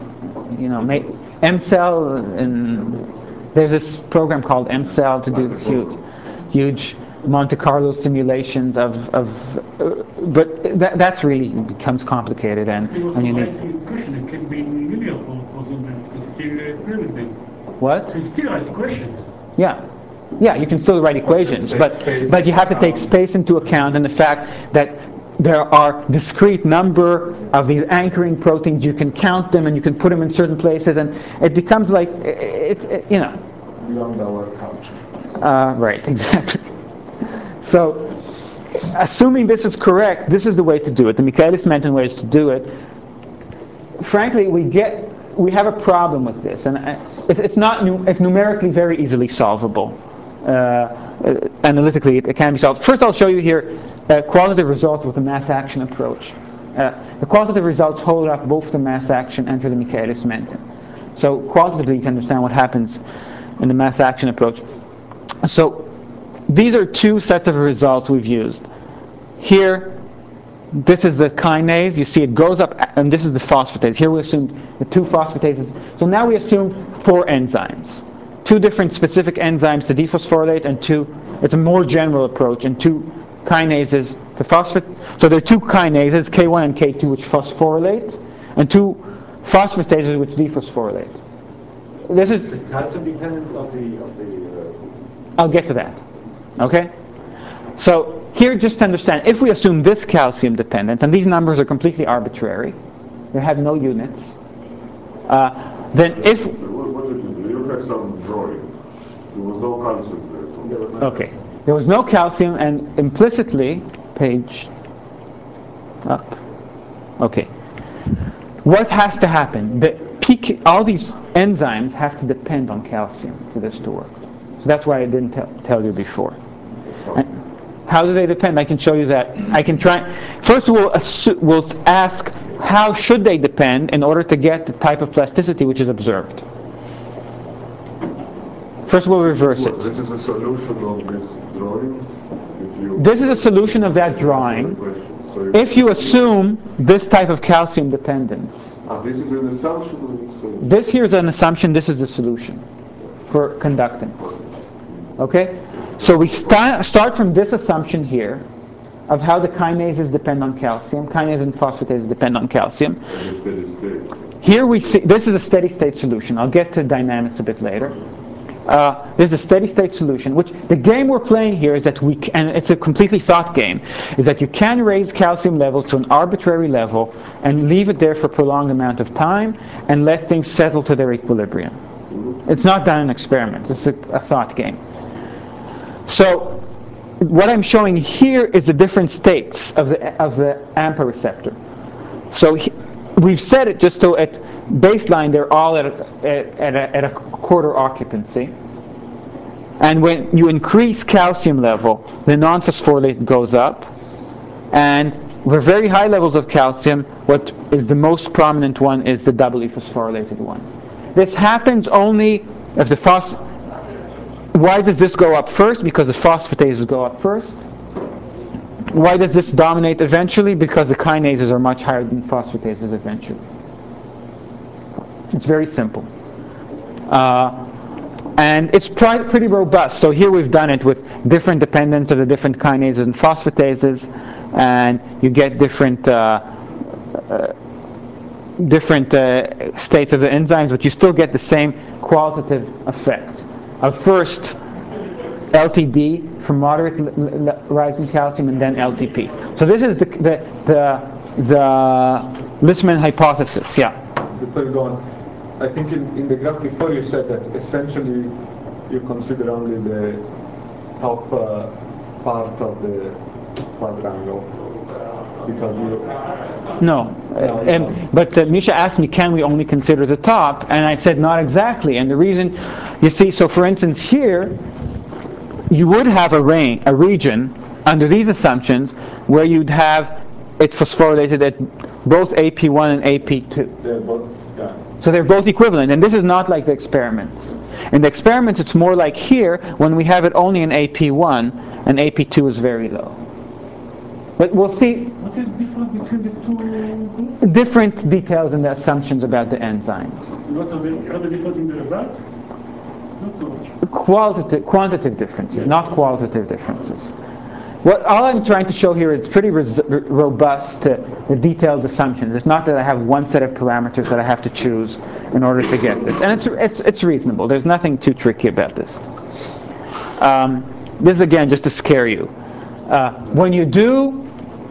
MCell, and there's this program called MCell to do huge Monte Carlo simulations but that's really becomes complicated, and you need. Question, it can be linear or it's still pyramid. What? It's still right equations. Yeah, you can still write equations, but you have to take space into account, and the fact that there are discrete number of these anchoring proteins. You can count them and you can put them in certain places, and it becomes like beyond our culture. Right, exactly. So, assuming this is correct, this is the way to do it. The Michaelis-Menten way is to do it. Frankly, we have a problem with this, and it's numerically very easily solvable. Analytically, it can be solved. First, I'll show you here qualitative results with the mass action approach. The qualitative results hold up both the mass action and for the Michaelis-Menten. So qualitatively, you can understand what happens in the mass action approach. So these are two sets of results we've used. Here, this is the kinase. You see it goes up, and this is the phosphatase. Here we assumed the two phosphatases. So now we assume 4 enzymes. 2 different specific enzymes to dephosphorylate, and 2, it's a more general approach, and 2 kinases to phosphate. So there are 2 kinases, K1 and K2, which phosphorylate, and 2 phosphatases which dephosphorylate. This is the calcium dependence of the I'll get to that. Okay? So here, just to understand, if we assume this calcium dependence, and these numbers are completely arbitrary, they have no units, then if... What did you do? You had some drawing. There was no calcium there. Okay. There was no calcium, and implicitly, page up. Okay. What has to happen? All these enzymes have to depend on calcium for this to work. So that's why I didn't tell you before. And how do they depend? I can show you that. I can try. First, we'll ask how should they depend in order to get the type of plasticity which is observed. First, we'll reverse it. This is a solution of this drawing? This is a solution of that drawing. If you assume this type of calcium dependence. This is an assumption? This here is an assumption. This is the solution for conductance. Okay? So we start from this assumption here of how the kinases depend on calcium. Kinases and phosphatases depend on calcium. Here we see, this is a steady state solution. I'll get to dynamics a bit later. There's a steady state solution, which the game we're playing here is that and it's a completely thought game, is that you can raise calcium levels to an arbitrary level and leave it there for a prolonged amount of time and let things settle to their equilibrium. It's not done in experiment. It's a thought game. So what I'm showing here is the different states of the AMPA receptor. So we've set it just so at baseline they're all at a quarter occupancy. And when you increase calcium level, the non-phosphorylate goes up. And with very high levels of calcium, what is the most prominent one is the doubly phosphorylated one. This happens only if the Why does this go up first? Because the phosphatases go up first. Why does this dominate eventually? Because the kinases are much higher than phosphatases eventually. It's very simple. And it's pretty robust. So here we've done it with different dependence of the different kinases and phosphatases, and you get different states of the enzymes, but you still get the same qualitative effect of first LTD for moderate rise in calcium, and then LTP. So this is the Lissman hypothesis. Yeah. Before you go on, I think in the graph before you said that essentially you consider only the top part of the quadrangle? Because you... No. But Misha asked me, can we only consider the top? And I said, not exactly. And the reason, you see, so for instance here, you would have a region under these assumptions where you'd have it phosphorylated at both AP1 and AP2. They're both, yeah. So they're both equivalent, and this is not like the experiments. In the experiments, it's more like here, when we have it only in AP1, and AP2 is very low. But we'll see. What's the difference between the two groups? Different details in the assumptions about the enzymes. What are the difference in the results? Not so much. Quantitative differences, not qualitative differences. All I'm trying to show here is pretty robust, the detailed assumptions. It's not that I have one set of parameters that I have to choose in order to get this. And it's reasonable. There's nothing too tricky about this. This is, again, just to scare you. When you do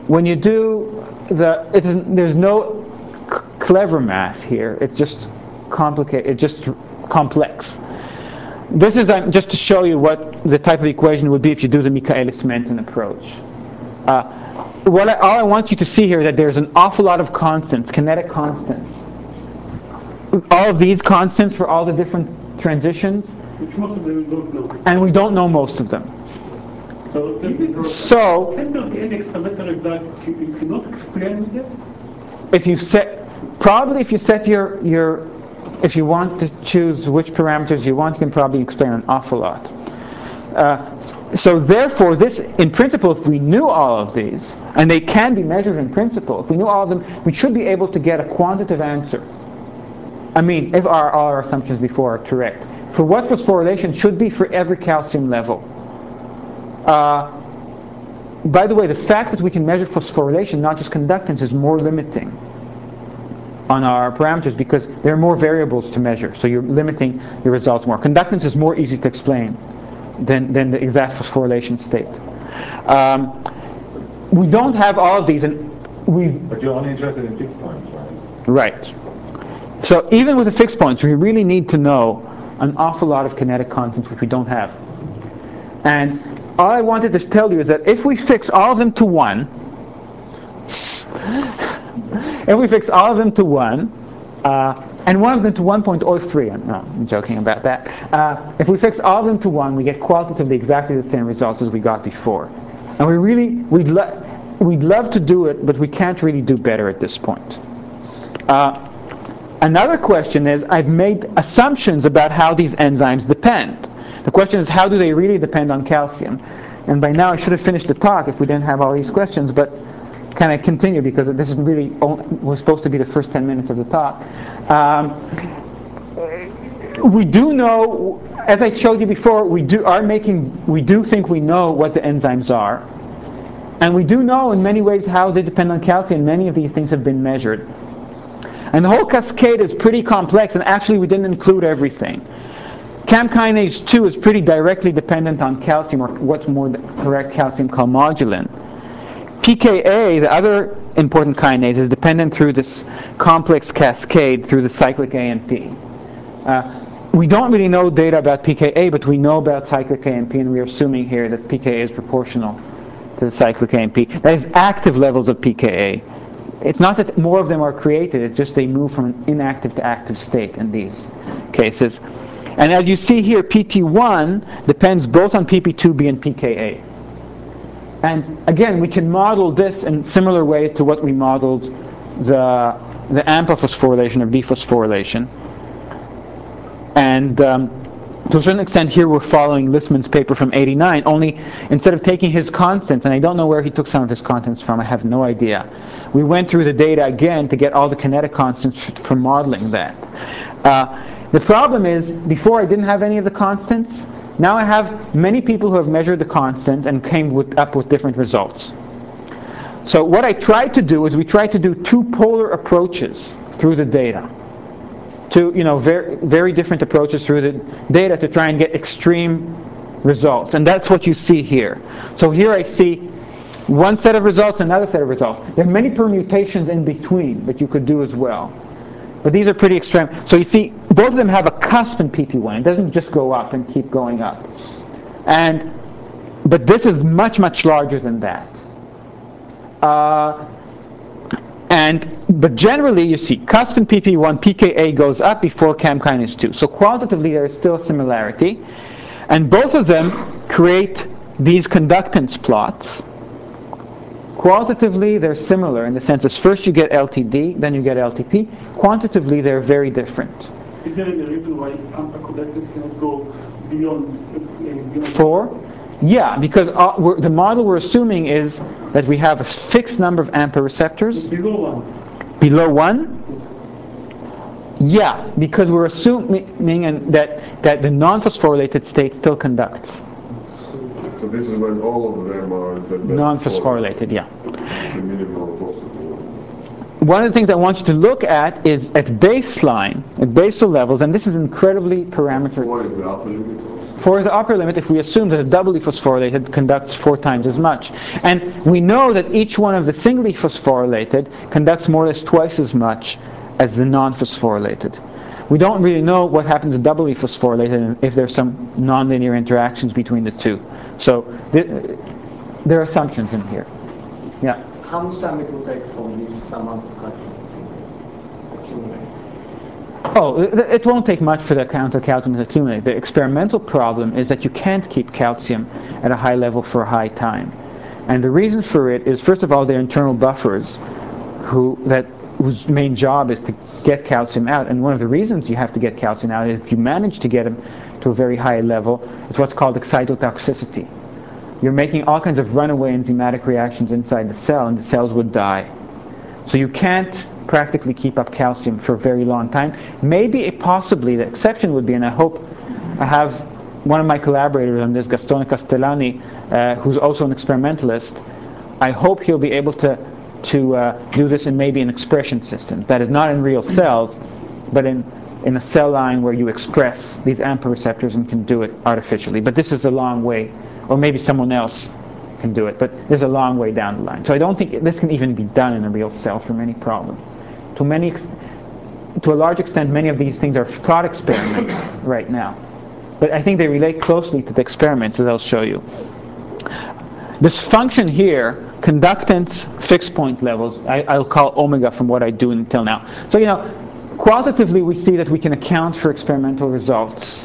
there's no clever math here. It's just complicated. It's just complex. This is just to show you what the type of equation would be if you do the Michaelis-Menten approach. All I want you to see here is that there's an awful lot of constants, kinetic constants. All of these constants for all the different transitions. Which most of them we don't know. And we don't know most of them. So can there be any experimental result you cannot explain with it? If you want to choose which parameters you want, you can probably explain an awful lot. So therefore, this, in principle, if we knew all of these, and they can be measured in principle, if we knew all of them, we should be able to get a quantitative answer. I mean, if all our assumptions before are correct. For what phosphorylation should be for every calcium level. By the way, the fact that we can measure phosphorylation, not just conductance, is more limiting on our parameters because there are more variables to measure, so you're limiting your results more. Conductance is more easy to explain than the exact phosphorylation state. We don't have all of these, But you're only interested in fixed points, right? Right. So even with the fixed points, we really need to know an awful lot of kinetic constants, which we don't have. And all I wanted to tell you is that if we fix all of them to 1, and one of them to 1.03, no, I'm joking about that. If we fix all of them to 1, we get qualitatively exactly the same results as we got before. And we'd love to do it, but we can't really do better at this point. Another question is, I've made assumptions about how these enzymes depend. The question is, how do they really depend on calcium? And by now I should have finished the talk if we didn't have all these questions, but can I continue because this is really was supposed to be the first 10 minutes of the talk. We do know, as I showed you before, we do think we know what the enzymes are. And we do know in many ways how they depend on calcium. Many of these things have been measured. And the whole cascade is pretty complex, and actually we didn't include everything. CAM kinase 2 is pretty directly dependent on calcium, or what's more the correct calcium calmodulin. PKA, the other important kinase, is dependent through this complex cascade through the cyclic AMP. We don't really know data about PKA, but we know about cyclic AMP, and we're assuming here that PKA is proportional to the cyclic AMP. That is active levels of PKA. It's not that more of them are created, it's just they move from an inactive to active state in these cases. And as you see here, PT1 depends both on PP2B and PKA. And again, we can model this in similar way to what we modeled the AMPA phosphorylation or dephosphorylation. And to a certain extent here we're following Lissman's paper from '89, only instead of taking his constants, and I don't know where he took some of his constants from, I have no idea. We went through the data again to get all the kinetic constants for modeling that. The problem is, before I didn't have any of the constants. Now I have many people who have measured the constants and came up with different results. So what I tried to do is we tried to do two polar approaches through the data. Two, very, very different approaches through the data to try and get extreme results. And that's what you see here. So here I see one set of results, another set of results. There are many permutations in between that you could do as well. But these are pretty extreme. So you see, both of them have a cusp in PP1. It doesn't just go up and keep going up. And But this is much, much larger than that. But generally, you see, custom PP1, pKa goes up before CAM kinase 2. So qualitatively, there is still a similarity. And both of them create these conductance plots. Qualitatively, they're similar in the sense that first you get LTD, then you get LTP. Quantitatively, they're very different. Is there any reason why amperconductance cannot go beyond 4? Yeah, because the model we're assuming is that we have a fixed number of ampere receptors. Below 1? Below 1? Yeah, because we're assuming that the non-phosphorylated state still conducts. So this is when all of them are non-phosphorylated, yeah. It's a minimal possible. One of the things I want you to look at is at baseline, at basal levels, and this is incredibly parameter. 4 is the upper limit also. 4 is the upper limit if we assume that a doubly phosphorylated conducts 4 times as much. And we know that each one of the singly phosphorylated conducts more or less twice as much as the non-phosphorylated. We don't really know what happens to doubly phosphorylated and if there's some nonlinear interactions between the two. So there are assumptions in here. Yeah. How much time it will take for this amount of calcium to accumulate? Oh, it won't take much for the amount of calcium to accumulate. The experimental problem is that you can't keep calcium at a high level for a high time. And the reason for it is, first of all, they're internal buffers whose main job is to get calcium out. And one of the reasons you have to get calcium out is if you manage to get them to a very high level, it's what's called excitotoxicity. You're making all kinds of runaway enzymatic reactions inside the cell, and the cells would die. So you can't practically keep up calcium for a very long time. Maybe, possibly, the exception would be, and I hope I have one of my collaborators on this, Gastone Castellani, who's also an experimentalist. I hope he'll be able to do this in maybe an expression system. That is not in real cells, but in a cell line where you express these AMPA receptors and can do it artificially. But this is a long way, or maybe someone else can do it, but there's a long way down the line. So I don't think this can even be done in a real cell for many problems. To a large extent, many of these things are thought experiments right now. But I think they relate closely to the experiments, as I'll show you. This function here, conductance fixed point levels, I'll call omega from what I do until now. So, qualitatively we see that we can account for experimental results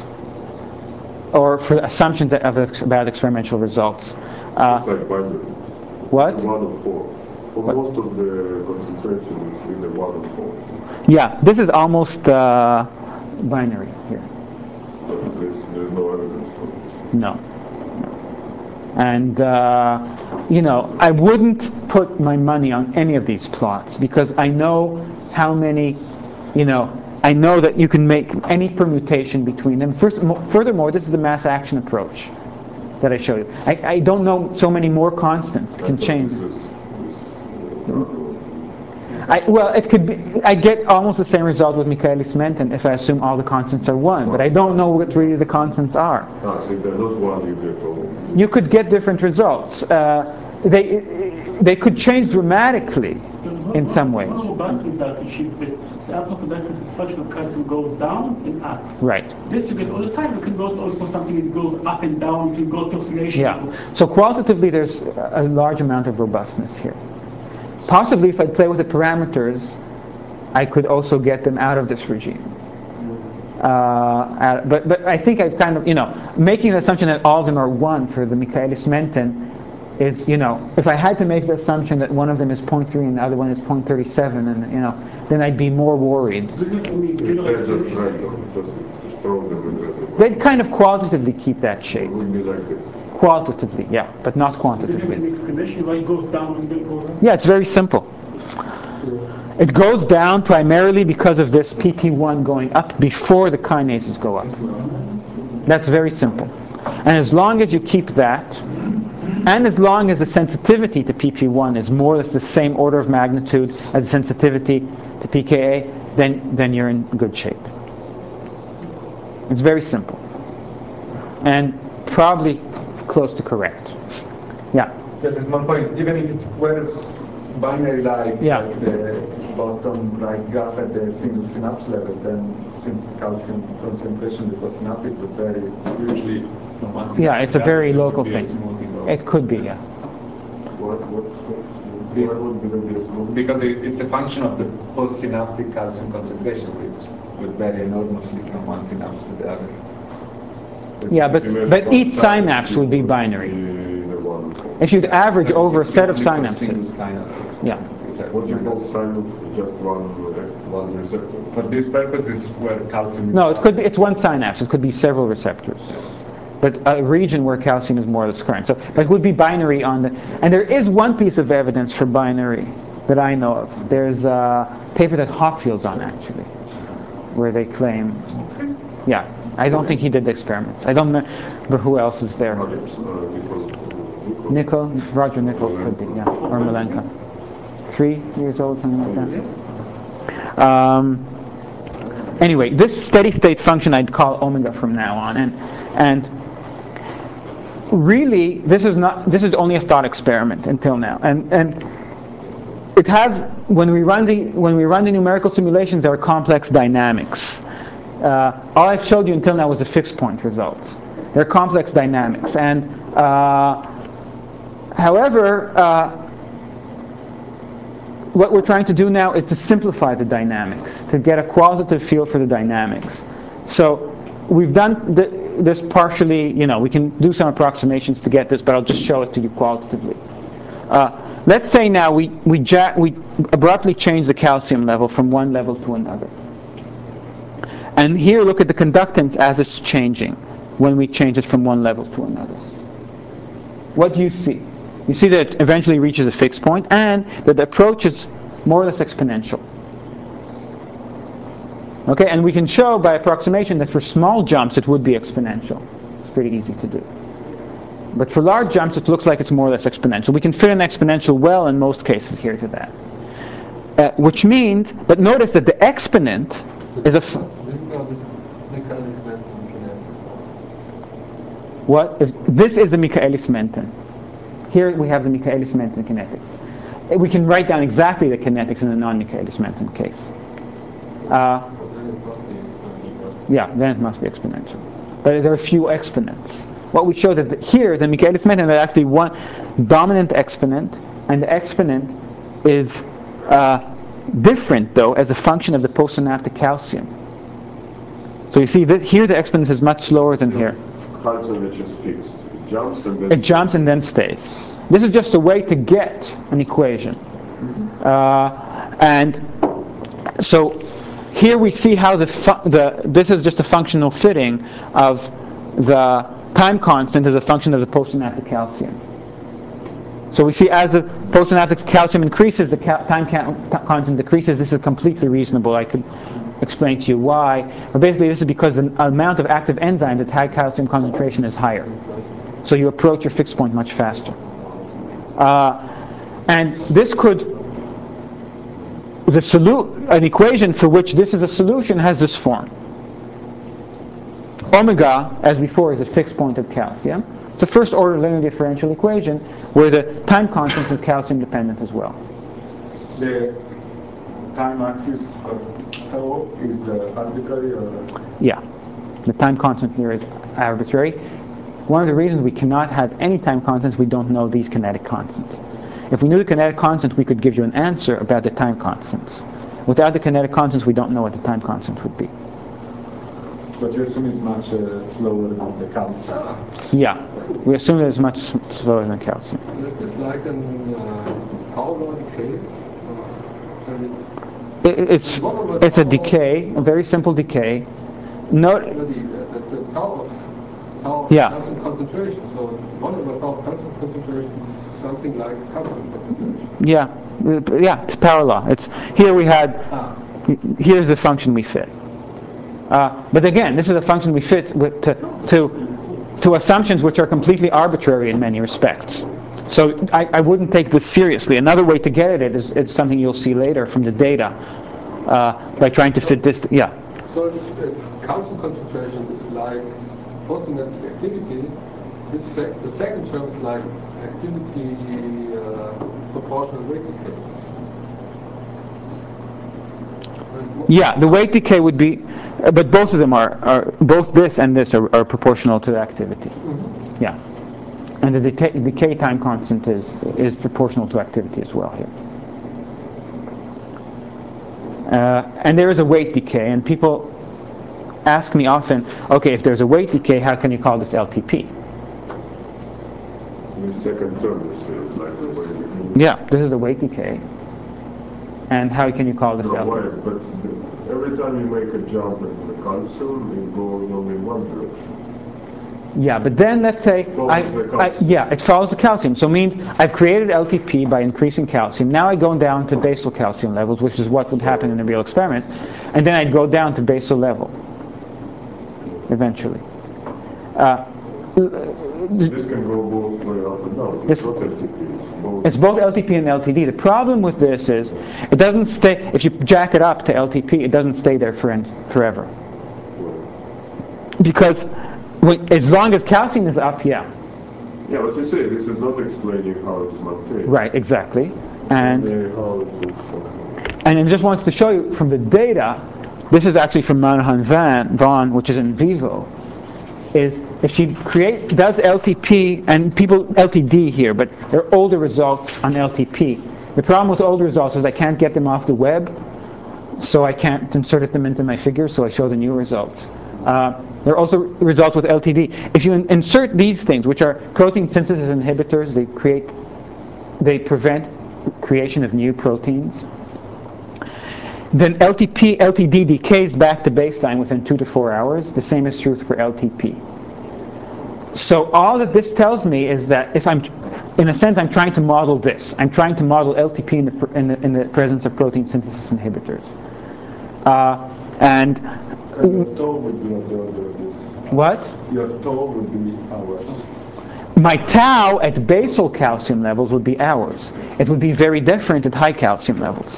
or for assumptions about experimental results. It's like binary. What? 1 of 4. For most of the concentration, it's either 1 or 4. Yeah, this is almost binary here. But there's no evidence for this. No. And, I wouldn't put my money on any of these plots because I know how many, I know that you can make any permutation between them. Furthermore, this is the mass action approach that I showed you. I don't know so many more constants can change. It could be. I get almost the same result with Michaelis-Menten if I assume all the constants are 1, but I don't know what really the constants are. So if they're not 1, you get all. You could get different results. They could change dramatically in some ways. One robustness that achieved that the amperconductance expression of calcium goes down and up. Right. That you get all the time. You can go also something that goes up and down. You can go to oscillation. Yeah. So qualitatively, there's a large amount of robustness here. Possibly, if I play with the parameters, I could also get them out of this regime. But I think I've kind of, making the assumption that all of them are 1 for the Michaelis-Menten is, if I had to make the assumption that one of them is 0.3 and the other one is 0.37, and then I'd be more worried. They'd kind of qualitatively keep that shape. It would be like this. Qualitatively, yeah, but not quantitatively. An explanation why it goes down and then goes up? Yeah, it's very simple. It goes down primarily because of this PP1 going up before the kinases go up. That's very simple. And as long as you keep that, and as long as the sensitivity to PP1 is more or less the same order of magnitude as the sensitivity to pKa, then you're in good shape. It's very simple. And probably close to correct. Yeah? Yes, at one point, even if it were binary-like, Yeah. like the bottom right graph at the single synapse level, then since the calcium concentration that was synaptic would vary Usually from one Yeah, it's a very local thing. Smoothing It could be, yeah. Why would be the reason? Because it's a function of the postsynaptic calcium concentration, which would vary enormously from one synapse to the other. Yeah, but each synapse would be binary. If you'd average over a set of synapses. Yeah. What you call synapse, just one receptor? For this purpose, this is where calcium is. No, it could be, it's one synapse. It could be several receptors. But a region where calcium is more or less current. So, but it would be binary on the... And there is one piece of evidence for binary that I know of. There's a paper that Hockfield's on, actually, where they claim... Yeah, I don't think he did the experiments. I don't remember who else is there. Roger Nichols could be, yeah, or Malenka. 3 years old, something like that. Anyway, this steady state function I'd call omega from now on, and really this is only a thought experiment until now, and it has when we run the numerical simulations, there are complex dynamics. All I've showed you until now was the fixed point results. They're complex dynamics, and however, what we're trying to do now is to simplify the dynamics, to get a qualitative feel for the dynamics. So we've done this partially, we can do some approximations to get this, but I'll just show it to you qualitatively. Let's say now we abruptly change the calcium level from one level to another. And here look at the conductance as it's changing when we change it from one level to another. What do you see? You see that it eventually reaches a fixed point and that the approach is more or less exponential. Okay, and we can show by approximation that for small jumps it would be exponential. It's pretty easy to do. But for large jumps it looks like it's more or less exponential. We can fit an exponential well in most cases here to that. Which means, but notice that the exponent is a... What? This is the Michaelis-Menten. Here we have the Michaelis-Menten kinetics. We can write down exactly the kinetics in the non-Michaelis-Menten case. Yeah, then it must be exponential. But there are few exponents. What we show that here, the Michaelis-Menten, there's actually one dominant exponent, and the exponent is different, though, as a function of the postsynaptic calcium. So you see that here the exponent is much slower than here. Calcium which is fixed. It jumps and then stays. This is just a way to get an equation. And so here we see how this is just a functional fitting of the time constant as a function of the postsynaptic calcium. So we see as the postsynaptic calcium increases, the time constant decreases. This is completely reasonable. I could explain to you why. But basically this is because the amount of active enzymes at high calcium concentration is higher. So you approach your fixed point much faster. And this could, an equation for which this is a solution has this form. Omega, as before, is a fixed point of calcium. It's a first order linear differential equation where the time constant is calcium dependent as well. The time axis of tau is arbitrary or? Yeah, the time constant here is arbitrary. One of the reasons we cannot have any time constants, we don't know these kinetic constants. If we knew the kinetic constant, we could give you an answer about the time constants. Without the kinetic constants, we don't know what the time constant would be. But you assume it's much slower than the calcium. Yeah, we assume that it's much slower than calcium. Is this like an power law decay? It's a decay, a very simple decay. No, the tau of yeah. calcium concentration. So 1 over tau of calcium concentration is something like calcium concentration. Yeah, it's power law. It's here we had. Here's the function we fit. But again, this is a function we fit to assumptions which are completely arbitrary in many respects. So I wouldn't take this seriously. Another way to get at it is something you'll see later from the data by trying to fit this. Yeah. So if calcium concentration is like postsynaptic activity, the second term is like activity proportional rate decay. Yeah, the weight decay would be, but both of them are both this and this are proportional to the activity. Mm-hmm. Yeah. And the decay time constant is proportional to activity as well here. And there is a weight decay, and people ask me often, okay, if there's a weight decay, how can you call this LTP? The second term is like the way you Yeah, this is a weight decay. And how can you call this no, LTP? wait, but every time you make a jump into the calcium, it goes only in one direction. Yeah, but then let's say, the calcium. yeah, it follows the calcium. So it means I've created LTP by increasing calcium. Now I go down to basal calcium levels, which is what would happen in a real experiment. And then I'd go down to basal level, eventually. This can go both way up and down. It's not LTP. It's both LTP and LTD. The problem with this is it doesn't stay, if you jack it up to LTP, it doesn't stay there forever. Because as long as calcium is up, yeah. Yeah, but you say this is not explaining how it's maintained. Right, exactly. And How it looks functional. And I just wanted to show you from the data, this is actually from Monahan Vaughan, which is in vivo, is if she does LTP, and people LTD here, but there are older results on LTP. The problem with older results is I can't get them off the web, so I can't insert them into my figures, so I show the new results. There are also results with LTD. If you insert these things, which are protein synthesis inhibitors, they prevent creation of new proteins. Then LTD decays back to baseline within 2 to 4 hours. The same is true for LTP. So all that this tells me is that if in a sense, I'm trying to model this. I'm trying to model LTP in the presence of protein synthesis inhibitors. And your tau would be at the order of this. What? Your tau would be hours. My tau at basal calcium levels would be hours. It would be very different at high calcium levels.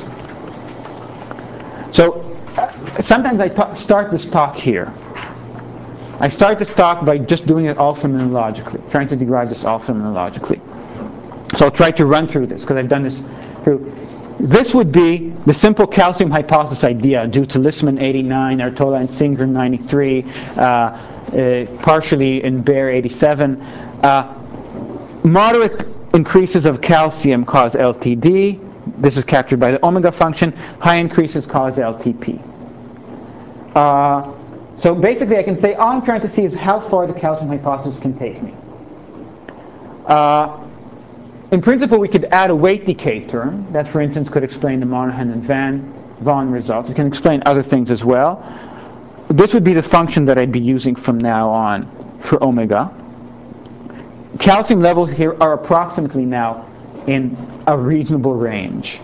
So sometimes I start this talk here. I start this talk by just doing it all phenomenologically, trying to derive this all phenomenologically. So I'll try to run through this because I've done this through. This would be the simple calcium hypothesis idea due to Lissman 89, Artola and Singer 93, partially in Baer 87. Moderate increases of calcium cause LTD. This is captured by the omega function. High increases cause LTP. So basically I can say all I'm trying to see is how far the calcium hypothesis can take me. In principle, we could add a weight decay term that, for instance, could explain the Monahan and Vaughan results. It can explain other things as well. This would be the function that I'd be using from now on for omega. Calcium levels here are approximately now in a reasonable range.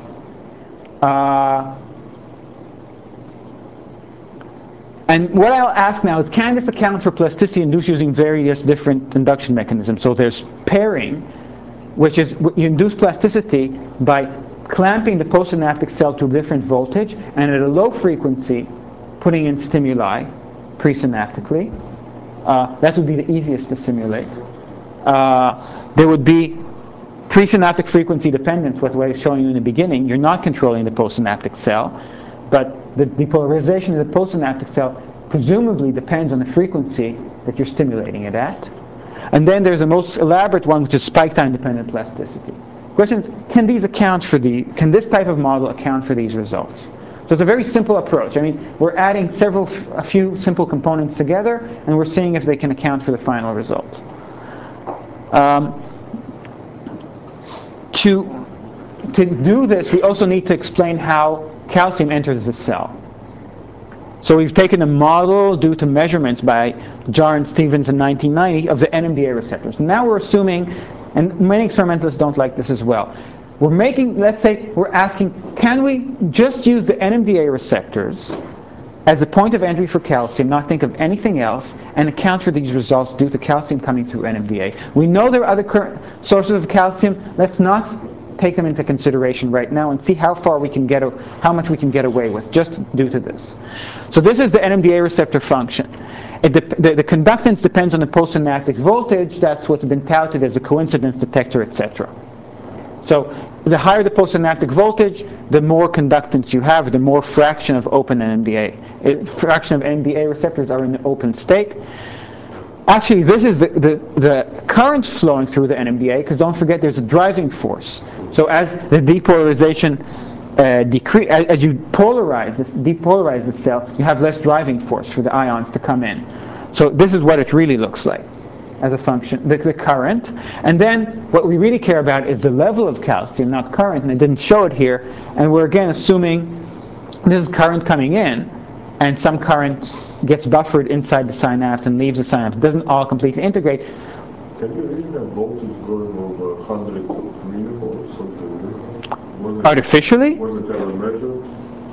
And what I'll ask now is, can this account for plasticity induced using various different induction mechanisms? So there's pairing, which is you induce plasticity by clamping the postsynaptic cell to a different voltage and at a low frequency putting in stimuli presynaptically. That would be the easiest to simulate. There would be presynaptic frequency dependence, with what I was showing you in the beginning. You're not controlling the postsynaptic cell, but the depolarization of the postsynaptic cell presumably depends on the frequency that you're stimulating it at. And then there's the most elaborate one, which is spike time dependent plasticity. Question is, can this type of model account for these results? So it's a very simple approach. I mean, we're adding a few simple components together, and we're seeing if they can account for the final result. To do this, we also need to explain how calcium enters the cell. So we've taken a model due to measurements by Jar and Stevens in 1990 of the NMDA receptors. Now we're assuming, and many experimentalists don't like this as well, let's say we're asking, can we just use the NMDA receptors as a point of entry for calcium, not think of anything else, and account for these results due to calcium coming through NMDA? We know there are other current sources of calcium. Let's not take them into consideration right now and see how much we can get away with just due to this. So this is the NMDA receptor function. The conductance depends on the postsynaptic voltage. That's what's been touted as a coincidence detector, etc. So the higher the postsynaptic voltage, the more conductance you have, the more fraction of open NMDA. Fraction of NMDA receptors are in the open state. Actually, this is the current flowing through the NMDA, because don't forget there's a driving force. So as the depolarization as you depolarize the cell, you have less driving force for the ions to come in. So this is what it really looks like as a function, the current. And then what we really care about is the level of calcium, not current, and I didn't show it here. And we're again assuming this is current coming in, and some current gets buffered inside the synapse and leaves the synapse. It doesn't all completely integrate. Can you read the voltage going over 100 millivolts? Something? Artificially? Was it ever measured?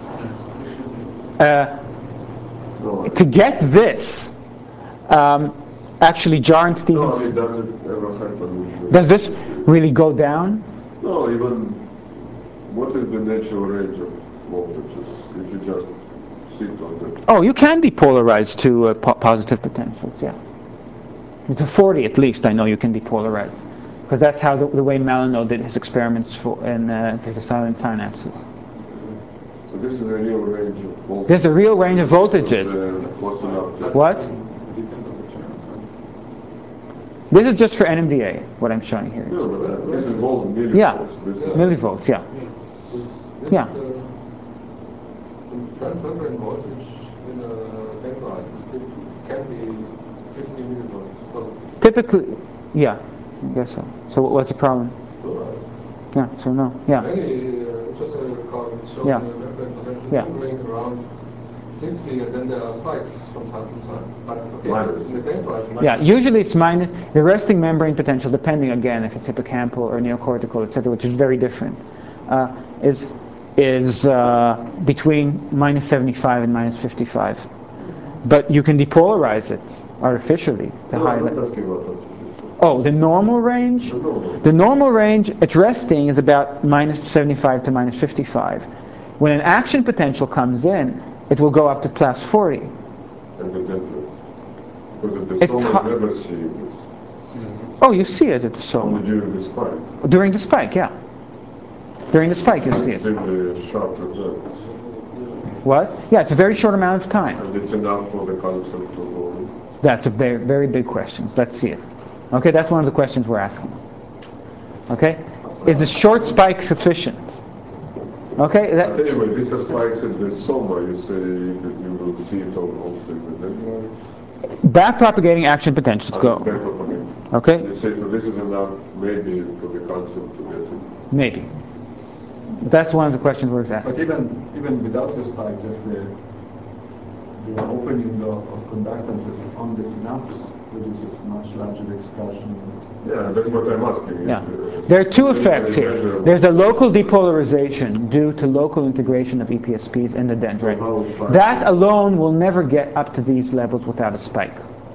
No, To get this, actually, Jar and Stevens. No, I mean, does it ever happen? Does this really go down? No, even what is the natural range of voltages if you just sit on them? Oh, you can depolarize to positive potentials, yeah. To 40 at least, I know you can depolarize. Because that's how the way Malinow did his experiments in the silent synapses. So this is a real range of voltages. There's a real range of voltages. What's enough? What? This is just for NMDA, what I'm showing here. No, but this is volt millivolts. Yeah, This is millivolts, yeah. Yeah. Transmembrane voltage in a dendrite can be 50 millivolts positive. Typically, yeah, I guess so. So what's the problem? Yeah, so no, yeah. Many ultracellular currents show Yeah. the membrane potential Yeah. hovering around 60, and then there are spikes from time to time. But okay, Minus. in the dendrite, Yeah, usually it's minus the resting membrane potential, depending again if it's hippocampal or neocortical, etc., which is very different, is between minus 75 and minus 55. But you can depolarize it artificially to high I'm not level. asking about artificial. Oh, the normal range? The normal. The normal range at resting is about minus 75 to minus 55. When an action potential comes in, it will go up to plus 40. And the dendrite. Because at the It's soma you never see this. Oh, you see it at the soma. Only during the spike. During the spike, yeah. During the spike you see it. Extremely sharp results. What? Yeah, it's a very short amount of time. And it's enough for the calcium to go in. That's a very, very big question. Let's see it. Okay, that's one of the questions we're asking. Okay? Is a short spike sufficient? Okay? But anyway, this is spikes at the soma. You say that you will see it also in the dendrite. Back-propagating action potentials go. Backpropagate. Okay? You say so this is enough maybe for the calcium to get in. Maybe. That's one of the questions we're asking. But even without the spike, just the opening of conductances on the synapse produces much larger expression. Yeah, that's what I'm asking. Yeah. There are two effects here. There's a local depolarization due to local integration of EPSPs in the dendrite. That alone will never get up to these levels without a spike.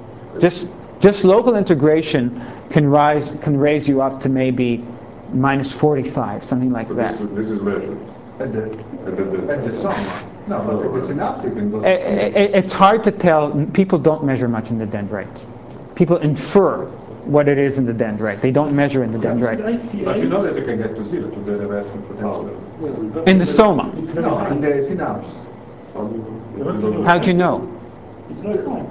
Just local integration can raise you up to maybe minus 45, something like that. This is measured. At the soma. No, but at the synapse you can go to It's hard to tell. People don't measure much in the dendrite. People infer what it is in the dendrite. They don't measure in the dendrite. But you know that you can get to zero, to the reversal potential. In the soma. No, in the synapse. How do you know? It's very high.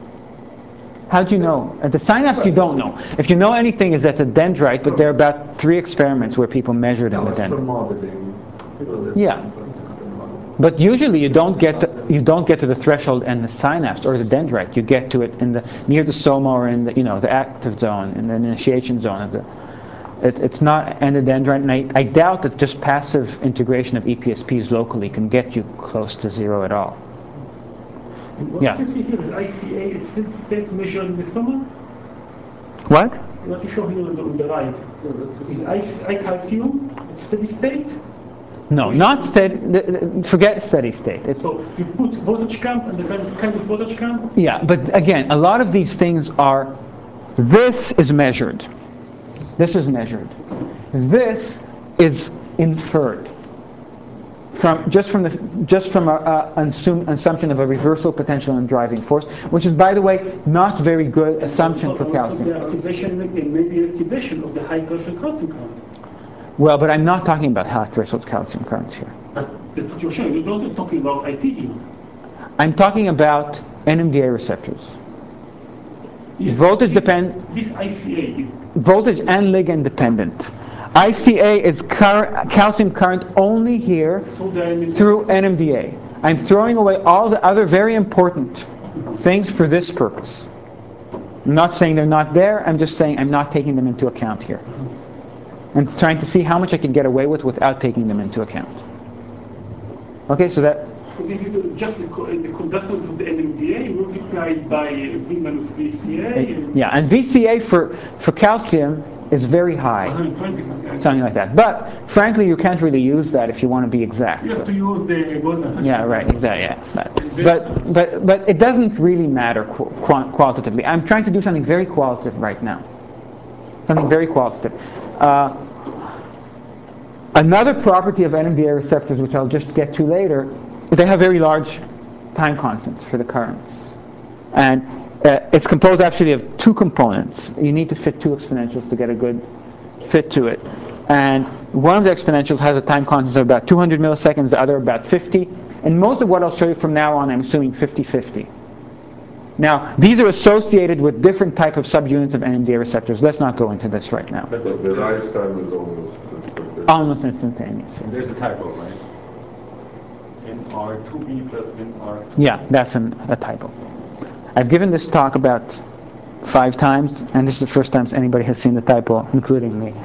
How do you know? At the synapse, you don't know. If you know anything, is at the dendrite, but there are about 3 experiments where people measured in No, the it's from dendrite. modeling. Yeah. But usually you don't get to the threshold in the synapse or the dendrite. You get to it in the near the soma or in the active zone, in the initiation zone of the. It's not in the dendrite, and I doubt that just passive integration of EPSPs locally can get you close to zero at all. What Yeah. you see here is ICA, it's steady state measured in the soma. What? What you show here on the right is I calcium, it's steady state. No, not steady. Forget steady state. It's, So you put voltage camp and the kind of voltage camp. yeah, but again, a lot of these things are. This is measured. This is measured. This is inferred from an assumption of a reversal potential and driving force, which is, by the way, not very good assumption for calcium. The activation, maybe activation of the high threshold calcium current. Well, but I'm not talking about high threshold calcium currents here. But that's what you're showing. You're not talking about IT here. I'm talking about NMDA receptors. Yes. Voltage depend. This ICA is Voltage and ligand dependent. ICA is calcium current only here so the through NMDA. I'm throwing away all the other very important things for this purpose. I'm not saying they're not there, I'm just saying I'm not taking them into account here. I'm trying to see how much I can get away with without taking them into account. Okay, so that... So this is just the conductance of the NMDA multiplied by V minus VCA. Yeah, and VCA for calcium is very high. 120 something. Something like that. But frankly, you can't really use that if you want to be exact. You have to use the golden. Yeah, right, exactly. Yeah. But it doesn't really matter qualitatively. I'm trying to do something very qualitative right now. Something very qualitative. Another property of NMDA receptors, which I'll just get to later, they have very large time constants for the currents. And it's composed actually of two components. You need to fit two exponentials to get a good fit to it. And one of the exponentials has a time constant of about 200 milliseconds, the other about 50. And most of what I'll show you from now on, I'm assuming 50-50. Now, these are associated with different type of subunits of NMDA receptors. Let's not go into this right now. But the rise time is almost instantaneous. And there's a typo, right? NR2B plus NR2. Yeah, that's a typo. I've given this talk about 5 times, and this is the first time anybody has seen the typo, including me.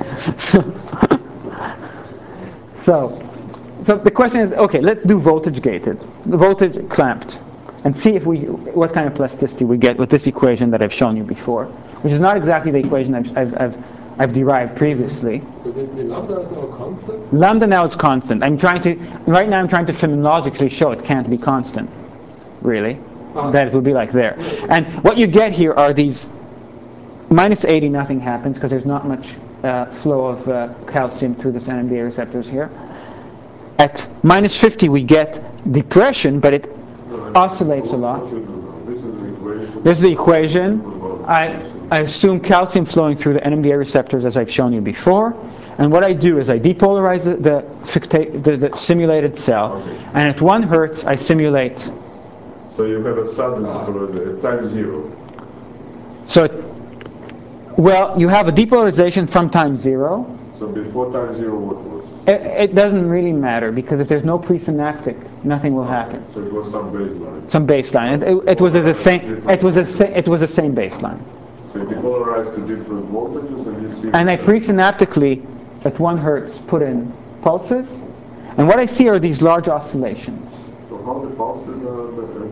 So the question is, okay, let's do voltage gated, the voltage clamped, and see if what kind of plasticity we get with this equation that I've shown you before, which is not exactly the equation I've derived previously. So the lambda is now constant? Lambda now is constant. Right now I'm trying to phenomenologically show it can't be constant, really. That it will be like there. And what you get here are these minus 80, nothing happens because there's not much flow of calcium through the NMDA receptors here. At minus 50 we get depression, but it oscillates a lot. This is the equation. I assume calcium flowing through the NMDA receptors as I've shown you before. And what I do is I depolarize the simulated cell, and at 1 hertz I simulate. So you have a sudden depolarization at time 0. So, well, you have a depolarization from time 0. So before time 0, what was? It doesn't really matter because if there's no presynaptic, nothing will happen. So it was some baseline. Some baseline. It was the same. It was the same baseline. So you depolarize to different voltages, and you see. And I presynaptically, at 1 hertz, put in pulses, and what I see are these large oscillations. So how the pulses are?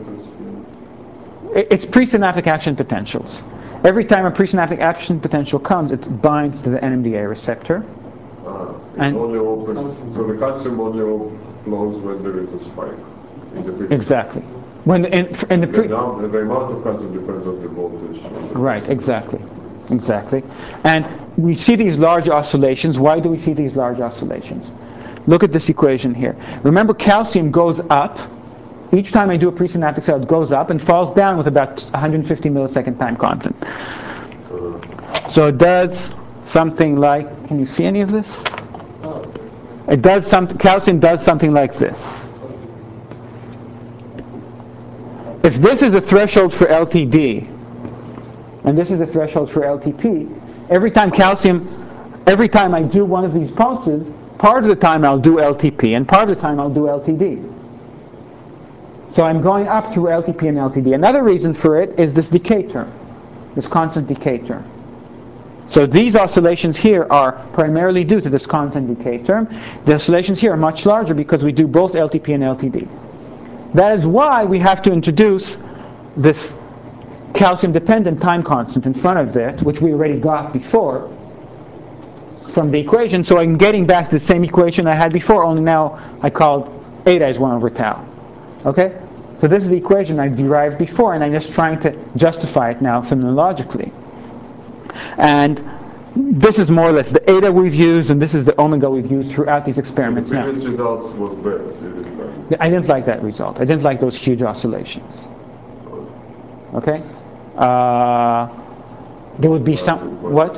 It's presynaptic action potentials. Every time a presynaptic action potential comes, it binds to the NMDA receptor. It only opens. So the calcium only flows when there is a spike in the presynaptic. Exactly. When the amount of calcium depends on the voltage. Right. Exactly. And we see these large oscillations. Why do we see these large oscillations? Look at this equation here. Remember, calcium goes up. Each time I do a presynaptic cell, it goes up and falls down with about 150 millisecond time constant. So it does something like, can you see any of this? It does something, calcium does something like this. If this is the threshold for LTD, and this is the threshold for LTP, every time I do one of these pulses, part of the time I'll do LTP, and part of the time I'll do LTD. So I'm going up through LTP and LTD. Another reason for it is this decay term, this constant decay term. So these oscillations here are primarily due to this constant decay term. The oscillations here are much larger because we do both LTP and LTD. That is why we have to introduce this calcium-dependent time constant in front of it, which we already got before from the equation. So I'm getting back to the same equation I had before, only now I called eta is 1 over tau. Okay? So this is the equation I derived before, and I'm just trying to justify it now phenomenologically. And this is more or less the eta we've used, and this is the omega we've used throughout these experiments so the now. previous results was bad. I didn't like that result. I didn't like those huge oscillations. Okay? There would be some... What?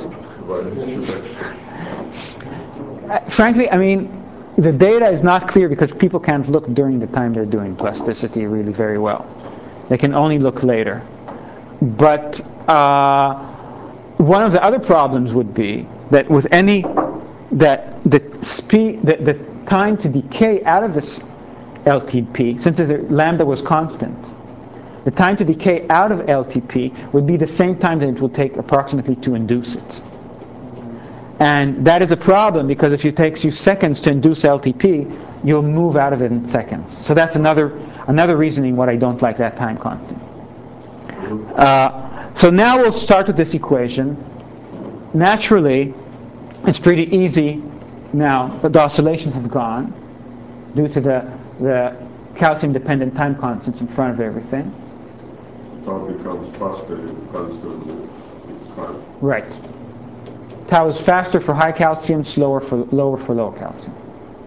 Frankly, I mean, the data is not clear because people can't look during the time they're doing plasticity really very well. They can only look later. But one of the other problems would be that with that the time to decay out of this LTP, since the lambda was constant, the time to decay out of LTP would be the same time that it will take approximately to induce it. And that is a problem because if it takes you seconds to induce LTP, you'll move out of it in seconds. So that's another reasoning why I don't like that time constant. So now we'll start with this equation. Naturally, it's pretty easy now. The oscillations have gone due to the calcium-dependent time constants in front of everything. Tau becomes faster constantly. Right. Tau is faster for high calcium, lower for low calcium.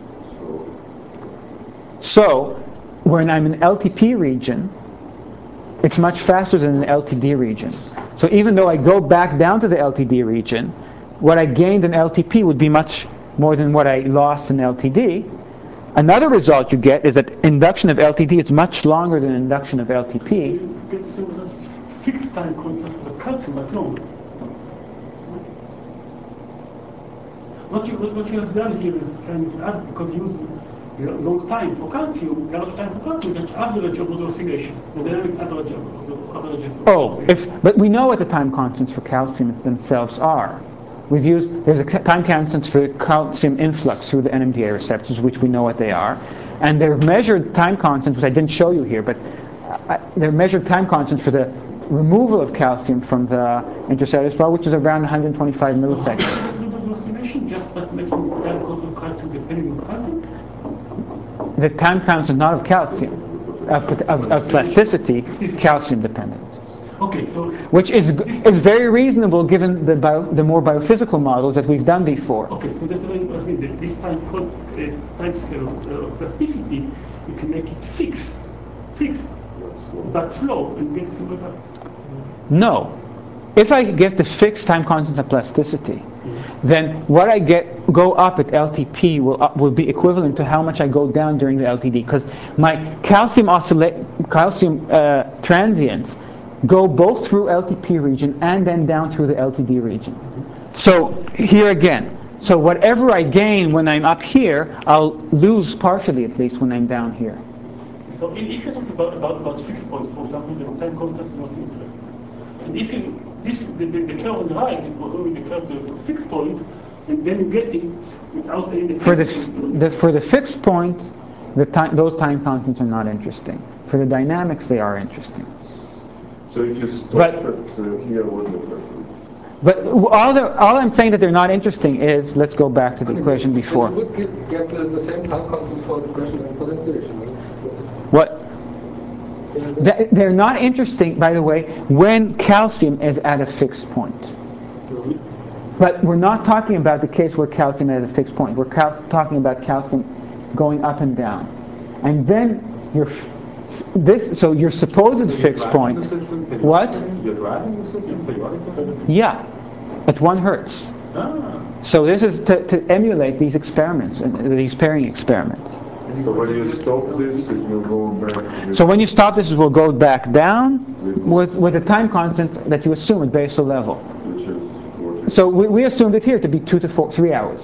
So when I'm in LTP region, it's much faster than in the LTD region. So even though I go back down to the LTD region, what I gained in LTP would be much more than what I lost in LTD. Another result you get is that induction of LTD is much longer than induction of LTP. You get some fixed time constant for the calcium, but longer. What you have done here is kind of add, because you use long time for calcium, large time for calcium, that's average of the oscillation, the dynamic average of the averages. But we know what the time constants for calcium themselves are. There's a time constant for calcium influx through the NMDA receptors, which we know what they are. And they're measured time constants, which I didn't show you here, but they're measured time constants for the removal of calcium from the intracellular spot, which is around 125 milliseconds. So how do the oscillation just by making the time constant of calcium depending on calcium? The time constant not of calcium, of plasticity, calcium dependent. Okay, so which is very reasonable given the more biophysical models that we've done before. Okay, so that's why I mean this time scale of plasticity, you can make it fixed, but slow, and get some result. No, if I get the fixed time constant of plasticity, then what I go up at LTP will be equivalent to how much I go down during the LTD, because my calcium transients go both through LTP region and then down through the LTD region. So here again, so whatever I gain when I'm up here, I'll lose partially at least when I'm down here. So if you're talking about fixed points, for example, the time constant is not interesting. And if the curve on the right is only the curve of the fixed point, and then you get it without any... For the fixed point, those time constants are not interesting. For the dynamics, they are interesting. So if you stop here, what the question? But all I'm saying that they're not interesting is, let's go back to the equation before. You would get the same time constant for the equation and potentiation, right? What? They're not interesting, by the way, when calcium is at a fixed point. But we're not talking about the case where calcium is at a fixed point. We're talking about calcium going up and down. And then so your supposed fixed point. What? You're driving the system periodically? Yeah, at 1 hertz. So this is to emulate these experiments, these pairing experiments. So when you stop this, it will go back. So when you stop this, it will go back down with a time constant that you assume at basal level. Which is what? So we assumed it here to be 2 to 3 hours.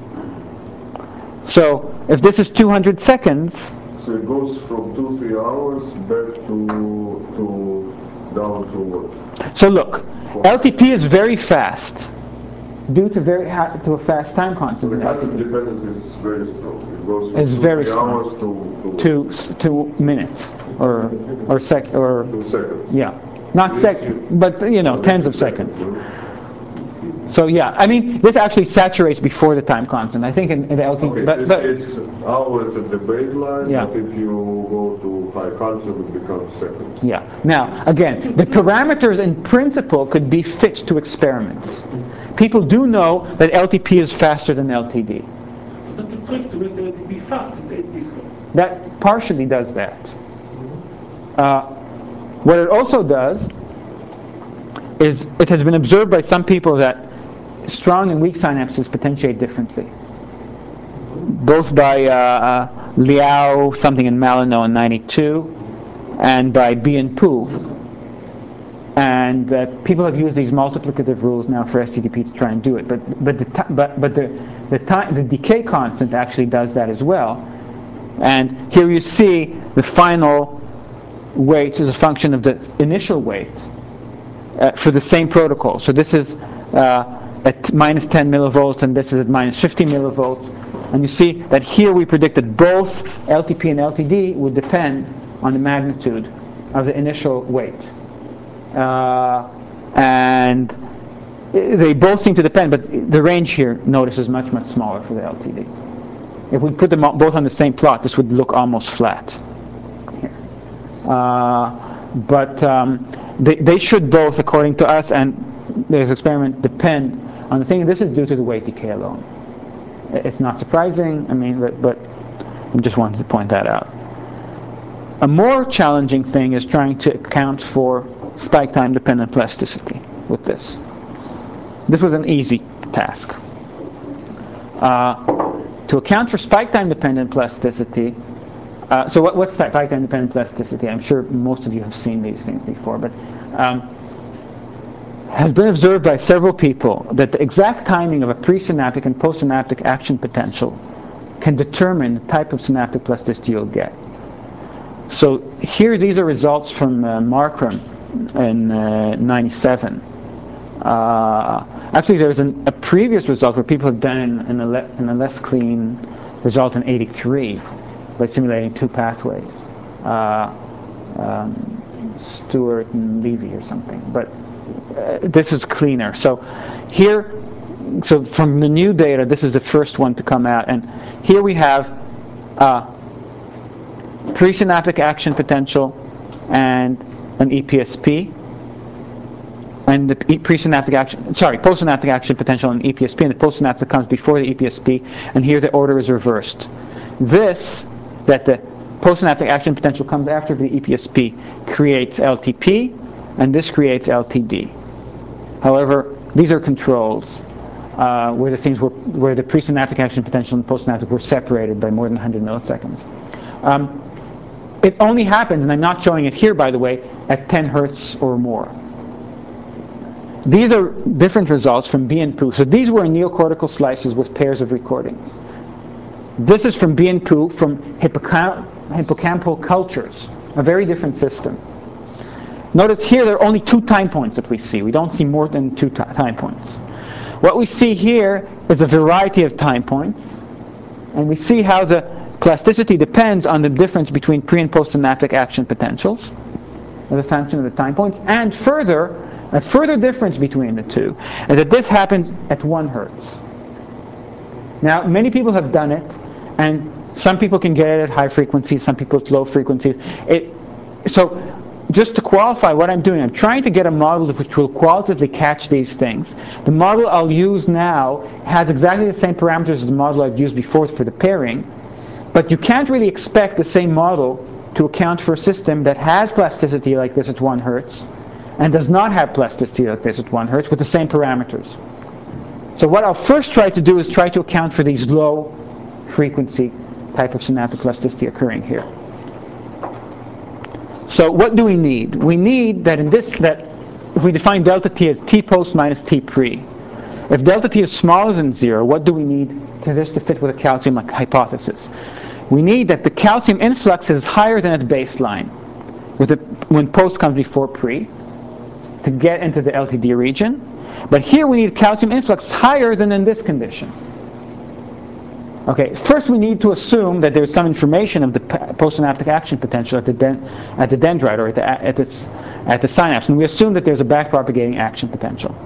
So if this is 200 seconds. So it goes from 2-3 hours back to down to what? So look, LTP is very fast due to a fast time constant. So the calcium dependence is very strong. It goes from 2-3 hours to minutes or seconds. 2 seconds. Yeah, not seconds, but tens of seconds. So yeah, I mean this actually saturates before the time constant. I think in the LTP, but it's hours at the baseline. Yeah. But if you go to high calcium, it becomes seconds. Yeah. Now again, the parameters in principle could be fixed to experiments. People do know that LTP is faster than LTD. So that's the trick to make the LTP fast and the LTP slow. That partially does that. What it also does is it has been observed by some people that strong and weak synapses potentiate differently. Both by Liao, something in Malinois in 92, and by B and Pu. And people have used these multiplicative rules now for STDP to try and do it. But the decay constant actually does that as well. And here you see the final weight is a function of the initial weight for the same protocol. So this is at minus 10 millivolts, and this is at minus 50 millivolts. And you see that here we predicted both LTP and LTD would depend on the magnitude of the initial weight. And they both seem to depend, but the range here, notice, is much, much smaller for the LTD. If we put them both on the same plot, this would look almost flat. Here. But they should both, according to us and this experiment, depend on the thing. This is due to the weight decay alone. It's not surprising, I mean, but I just wanted to point that out. A more challenging thing is trying to account for spike time dependent plasticity with this. This was an easy task. To account for spike time dependent plasticity, so what's spike time dependent plasticity? I'm sure most of you have seen these things before, but has been observed by several people that the exact timing of a presynaptic and postsynaptic action potential can determine the type of synaptic plasticity you'll get. So here, these are results from Markram in 97. Actually, there's a previous result where people have done in a less clean result in 83 by simulating two pathways, Stewart and Levy or something. But this is cleaner. So here, so from the new data, this is the first one to come out, and here we have presynaptic action potential and an EPSP, and the postsynaptic action potential and EPSP, and the postsynaptic comes before the EPSP, and here the order is reversed. This, that the postsynaptic action potential comes after the EPSP, creates LTP, and this creates LTD. However, these are controls where the presynaptic action potential and the postsynaptic were separated by more than 100 milliseconds. It only happens, and I'm not showing it here, by the way, at 10 hertz or more. These are different results from B and POO. So these were neocortical slices with pairs of recordings. This is from B and POO from hippocampal cultures, a very different system. Notice here there are only 2 time points that we see. We don't see more than 2 time points. What we see here is a variety of time points, and we see how the plasticity depends on the difference between pre- and postsynaptic action potentials as a function of the time points, and a further difference between the two, and that this happens at 1 hertz. Now, many people have done it, and some people can get it at high frequencies, some people at low frequencies. So, just to qualify what I'm doing, I'm trying to get a model which will qualitatively catch these things. The model I'll use now has exactly the same parameters as the model I've used before for the pairing, but you can't really expect the same model to account for a system that has plasticity like this at 1 hertz and does not have plasticity like this at 1 hertz with the same parameters. So what I'll first try to do is try to account for these low frequency type of synaptic plasticity occurring here. So what do we need? We need that if we define delta t as t post minus t pre, if delta t is smaller than 0, what do we need to this to fit with a calcium hypothesis? We need that the calcium influx is higher than at baseline when post comes before pre to get into the LTD region. But here we need calcium influx higher than in this condition. Okay, first we need to assume that there's some information of the postsynaptic action potential at the dendrite or at the synapse, and we assume that there's a backpropagating action potential.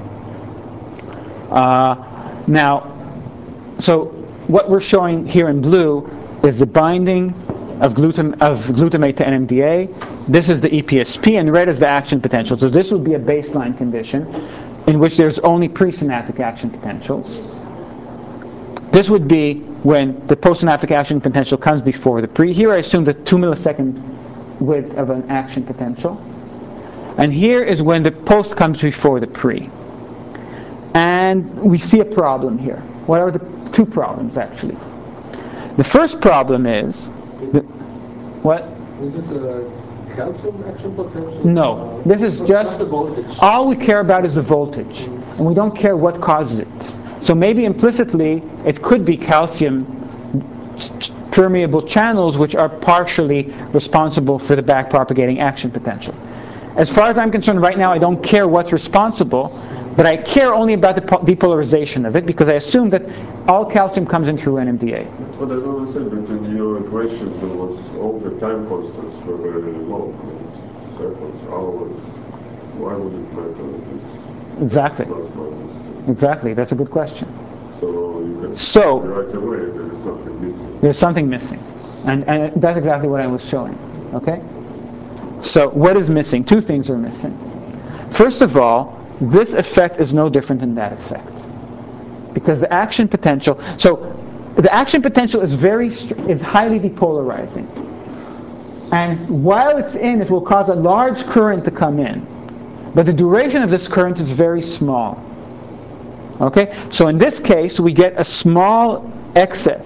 Now, so what we're showing here in blue is the binding of glutamate to NMDA. This is the EPSP, and red is the action potential. So this would be a baseline condition in which there's only presynaptic action potentials. This would be when the postsynaptic action potential comes before the pre. Here I assume the 2 millisecond width of an action potential. And here is when the post comes before the pre. And we see a problem here. What are the 2 problems, actually? The first problem is... What? This is a calcium action potential? No, this is just the voltage. all we care about is the voltage, and we don't care what causes it. So maybe implicitly it could be calcium permeable channels which are partially responsible for the backpropagating action potential. As far as I'm concerned right now, I don't care what's responsible, but I care only about the depolarization of it because I assume that all calcium comes in through NMDA. But I don't understand that in your equation there was all the time constants were very low, seconds, hours. Why would it matter if it's Exactly. plus minus? Exactly, that's a good question. So you can So right away there is something missing. there's something missing. And that's exactly what I was showing. Okay? So what is missing? Two things are missing. First of all, this effect is no different than that effect. Because the action potential, so the action potential is highly depolarizing. And while it's in, it will cause a large current to come in. But the duration of this current is very small. Okay? So in this case, we get a small excess.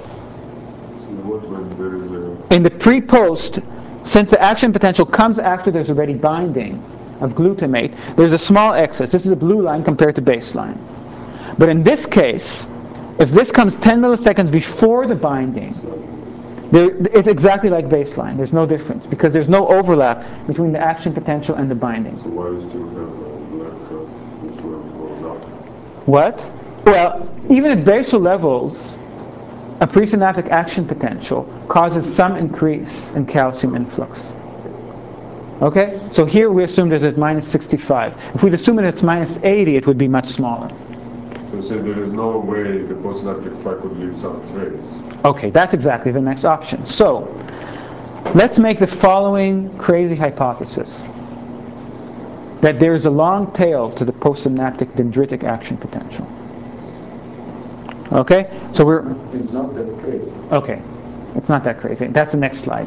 In the pre-post, since the action potential comes after there's already binding of glutamate, there's a small excess. This is a blue line compared to baseline. But in this case, if this comes 10 milliseconds before the binding, it's exactly like baseline. There's no difference because there's no overlap between the action potential and the binding. So why do you still have a black curve which will go down? What? Well, even at basal levels, a presynaptic action potential causes some increase in calcium influx. Okay? So here we assume that it's minus 65. If we'd assume that it's minus 80, it would be much smaller. So you say there is no way the postsynaptic spike could leave some trace. Okay, that's exactly the next option. So, let's make the following crazy hypothesis. That there is a long tail to the postsynaptic dendritic action potential. Okay? So It's not that crazy. okay, it's not that crazy. That's the next slide.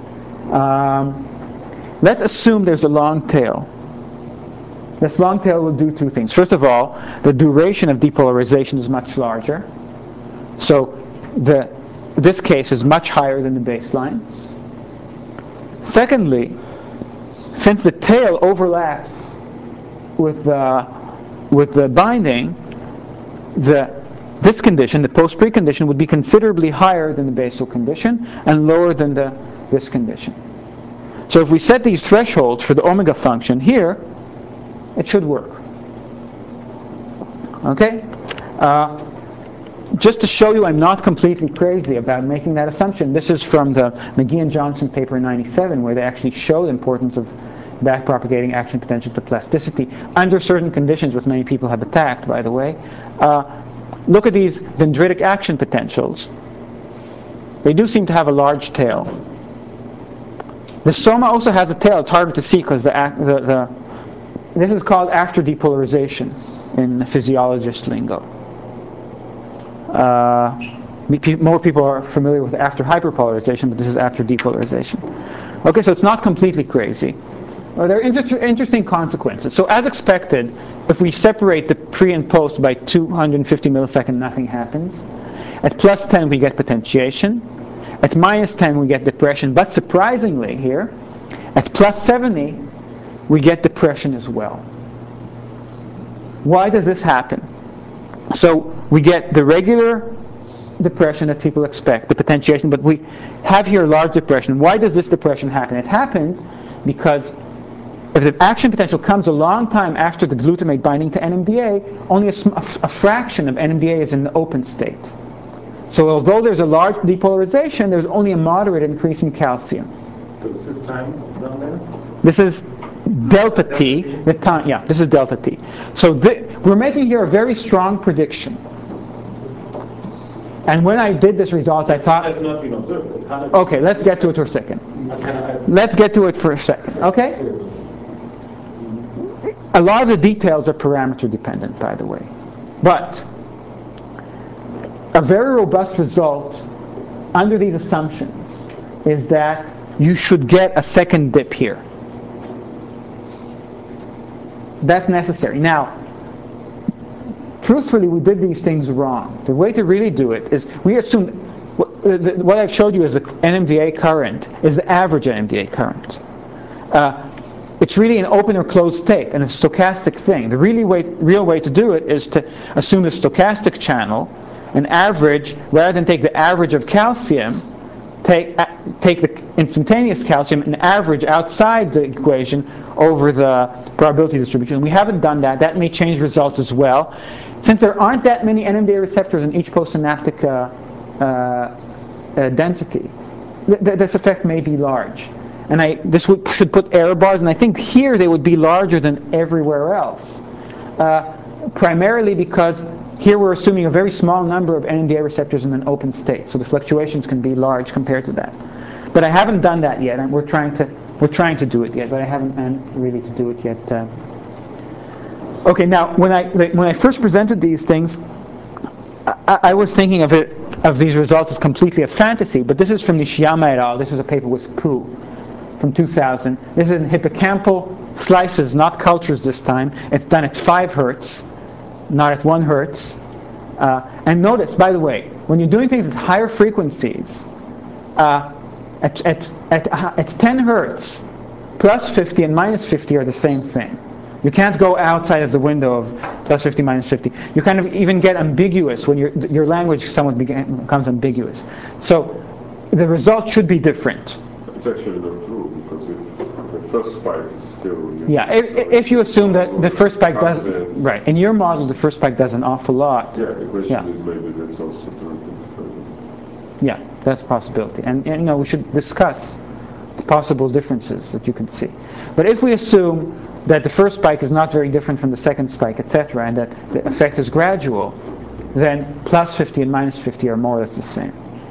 Let's assume there's a long tail. This long tail will do two things. First of all, the duration of depolarization is much larger. So this case is much higher than the baseline. Secondly, since the tail overlaps with the binding, this condition, the post-pre condition, would be considerably higher than the basal condition and lower than this condition. So if we set these thresholds for the omega function here, it should work. Okay? Just to show you I'm not completely crazy about making that assumption, this is from the McGee and Johnson paper in 97, where they actually show the importance of backpropagating action potential to plasticity under certain conditions, which many people have attacked, by the way. Look at these dendritic action potentials. They do seem to have a large tail. The soma also has a tail. It's harder to see because this is called after depolarization in physiologist lingo. More people are familiar with after hyperpolarization, but this is after depolarization. Okay, so it's not completely crazy. There are interesting consequences. So as expected, if we separate the pre and post by 250 milliseconds, nothing happens. At plus 10, we get potentiation. At minus 10, we get depression. But surprisingly here, at plus 70, we get depression as well. Why does this happen? So we get the regular depression that people expect, the potentiation, but we have here large depression. Why does this depression happen? It happens because if the action potential comes a long time after the glutamate binding to NMDA, only a fraction of NMDA is in the open state. So although there's a large depolarization, there's only a moderate increase in calcium. So this is time down there? This is delta T. The time, yeah, this is delta T. So we're making here a very strong prediction. And when I did this result, I thought, Has not been observed. okay, let's get to it for a second. Let's get to it for a second, okay? A lot of the details are parameter dependent, by the way. But a very robust result under these assumptions is that you should get a second dip here. That's necessary. Now, truthfully, we did these things wrong. The way to really do it is we assume what I've showed you as the NMDA current is the average NMDA current. it's really an open or closed state and a stochastic thing. The real way to do it is to assume the stochastic channel, an average, rather than take the average of calcium, take the instantaneous calcium and average outside the equation over the probability distribution. We haven't done that. That may change results as well. Since there aren't that many NMDA receptors in each postsynaptic density, this effect may be large. And this should put error bars, and I think here they would be larger than everywhere else. Primarily because here we're assuming a very small number of NMDA receptors in an open state, so the fluctuations can be large compared to that. But I haven't done that yet, and we're trying to do it yet, but I haven't really to do it yet. Okay, now when I first presented these things, I was thinking of these results as completely a fantasy, but this is from Nishiyama et al. This is a paper with Poo from 2000. This is in hippocampal slices, not cultures this time. It's done at 5 hertz, not at 1 hertz. And notice, by the way, when you're doing things at higher frequencies, at 10 hertz, plus 50 and minus 50 are the same thing. You can't go outside of the window of plus 50, minus 50. You kind of even get ambiguous when your language somewhat becomes ambiguous. So the result should be different. It's actually not true, because if the first spike is still... Yeah, if you assume that the first spike does... Right, in your model the first spike does an awful lot. Yeah, the question is maybe that's also true. Yeah, that's a possibility. And we should discuss the possible differences that you can see. But if we assume that the first spike is not very different from the second spike, etc., and that the effect is gradual, then plus 50 and minus 50 are more or less the same.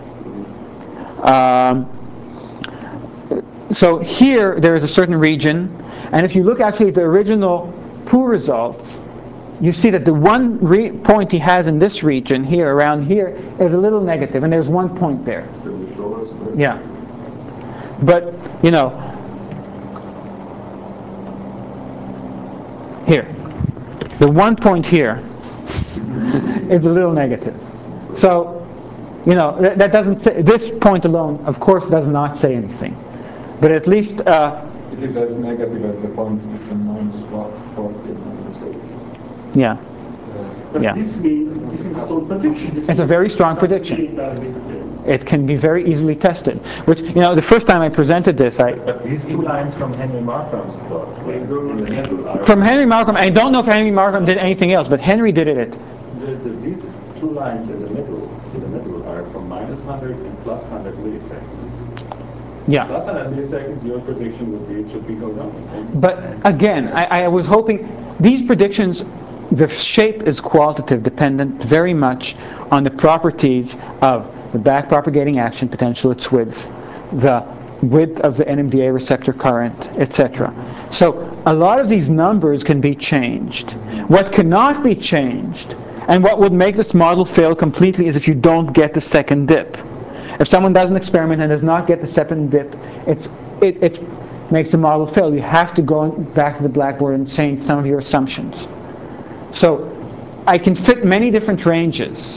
So here there is a certain region, and if you look actually at the original Poo results, you see that the one point he has in this region here, around here, is a little negative, and there's one point there. Yeah. But, here, the one point here is a little negative. So, that doesn't say, this point alone, of course, does not say anything. But at least... it is as negative as the points between minus 40 and minus 80. Yeah. But Yeah. this means this is a strong prediction. It's a very strong prediction. It can be very easily tested. Which, the first time I presented this, But these 2 lines from Henry Markram's plot, in the middle are... From Henry Markram, I don't know if Henry Markram did anything else, but Henry did it. These 2 lines in the middle are from minus 100 and plus 100 milliseconds. Yeah. Plus 100 milliseconds, your prediction would be it should be go down. But again, I was hoping these predictions, the shape is qualitative dependent very much on the properties of the back-propagating action potential, its width, the width of the NMDA receptor current, etc. So a lot of these numbers can be changed. What cannot be changed, and what would make this model fail completely, is if you don't get the second dip. If someone does an experiment and does not get the second dip, it makes the model fail. You have to go back to the blackboard and change some of your assumptions. So I can fit many different ranges.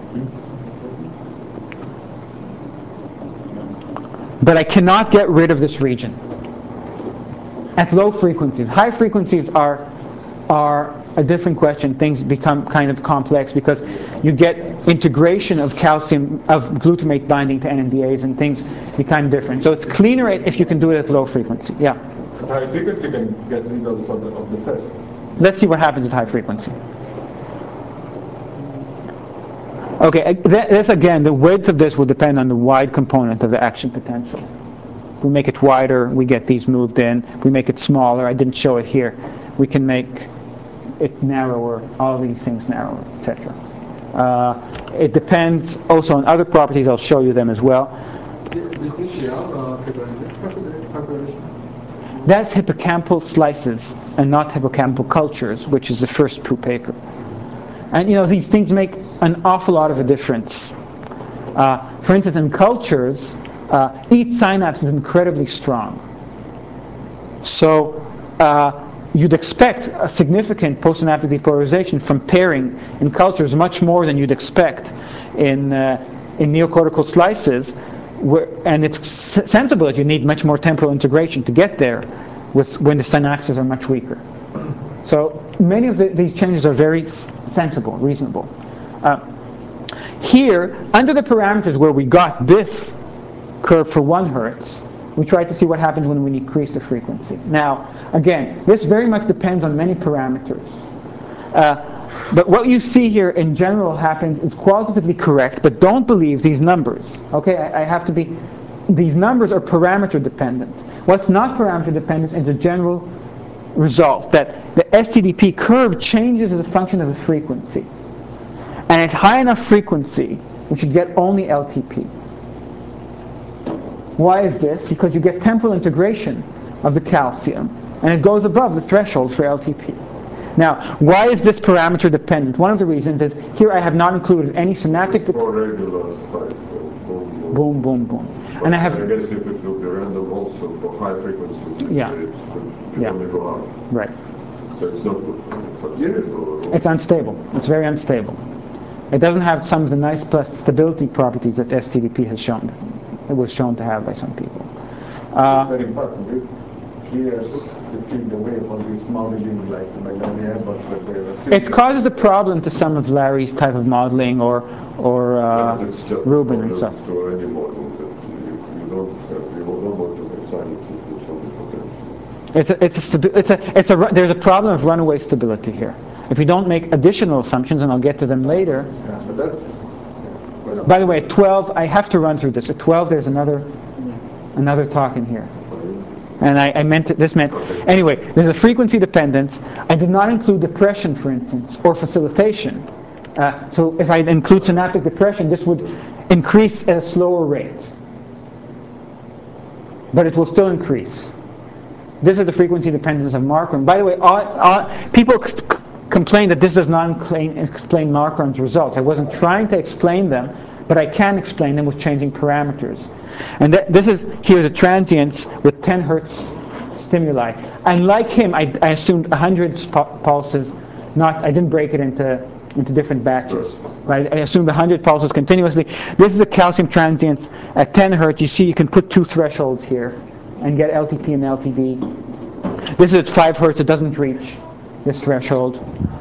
But I cannot get rid of this region at low frequencies. High frequencies are a different question. Things become kind of complex because you get integration of calcium, of glutamate binding to NMDAs, and things become different. So it's cleaner if you can do it at low frequency. Yeah. At high frequency, you can get rid of the fest. Let's see what happens at high frequency. Okay, this again, the width of this will depend on the wide component of the action potential. If we make it wider, we get these moved in. If we make it smaller, I didn't show it here, we can make it narrower, all these things narrower, etc. It depends also on other properties. I'll show you them as well. This Nishiyama population? That's hippocampal slices and not hippocampal cultures, which is the first Poo paper. And these things make an awful lot of a difference. For instance, in cultures, each synapse is incredibly strong. So you'd expect a significant postsynaptic depolarization from pairing in cultures, much more than you'd expect in neocortical slices. and it's sensible that you need much more temporal integration to get there when the synapses are much weaker. So many of these changes are very sensible, reasonable. Here, under the parameters where we got this curve for 1 hertz, we tried to see what happens when we increase the frequency. Now, again, this very much depends on many parameters. But what you see here in general happens is qualitatively correct, but don't believe these numbers. Okay, I have to be, these numbers are parameter dependent. What's not parameter dependent is a general result that the STDP curve changes as a function of the frequency. And at high enough frequency, we should get only LTP. Why is this? Because you get temporal integration of the calcium, and it goes above the threshold for LTP. Now, why is this parameter dependent? One of the reasons is here I have not included any synaptic. For regular spike, boom, boom, boom. But And I have. I guess if it will be random also for high frequencies, Yeah. it could only go up. Right. So it's not good. It's unstable. It's very unstable. It doesn't have some of the nice stability properties that STDP has shown. It was shown to have by some people. Very important. This clears the way of all this modeling, like Larry Abbott, that they were. It causes a problem to some of Larry's type of modeling or It's just Rubin and stuff. To any model that you don't want to assign it to some potential. There's a problem of runaway stability here. If we don't make additional assumptions, and I'll get to them later. Yeah, but that's. By the way, at 12, I have to run through this. At 12, there's another talk in here. And I meant it, this meant, anyway, there's a frequency dependence. I did not include depression, for instance, or facilitation. So if I include synaptic depression, this would increase at a slower rate. But it will still increase. This is the frequency dependence of Markram. By the way, people complain that this does not explain Markram's results. I wasn't trying to explain them, but I can explain them with changing parameters. And this is here the transients with 10 hertz stimuli. And like him, I assumed 100 pulses. I didn't break it into different batches. Right? I assumed 100 pulses continuously. This is the calcium transients at 10 hertz. You see, you can put 2 thresholds here and get LTP and LTD. This is at 5 hertz. It doesn't reach this threshold.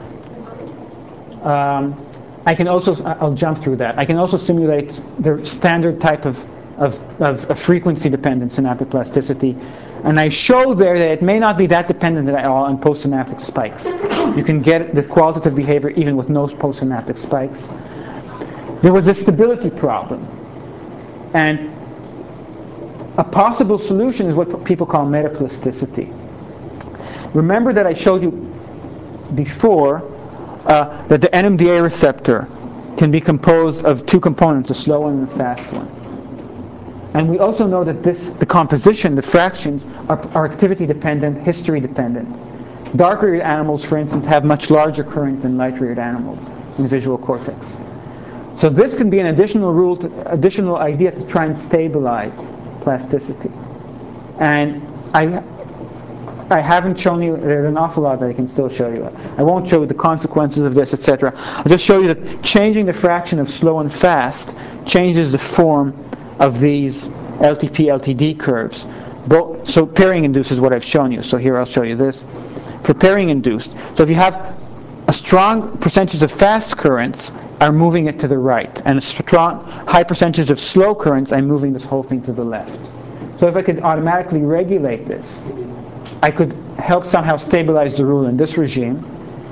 I can also, I'll jump through that. I can also simulate the standard type of frequency dependent synaptic plasticity. And I show there that it may not be that dependent at all on postsynaptic spikes. You can get the qualitative behavior even with no postsynaptic spikes. There was a stability problem. And a possible solution is what people call metaplasticity. Remember that I showed you before that the NMDA receptor can be composed of 2 components, a slow one and a fast one. And we also know that the composition, the fractions, are activity dependent, history dependent. Dark-reared animals, for instance, have much larger current than light-reared animals in the visual cortex. So this can be an additional idea to try and stabilize plasticity. And I haven't shown you, there's an awful lot that I can still show you. I won't show you the consequences of this, etc. I'll just show you that changing the fraction of slow and fast changes the form of these LTP-LTD curves. So pairing-induced is what I've shown you. So here I'll show you this. For pairing-induced, so if you have a strong percentage of fast currents, I'm moving it to the right. And a strong, high percentage of slow currents, I'm moving this whole thing to the left. So if I could automatically regulate this, I could help somehow stabilize the rule in this regime.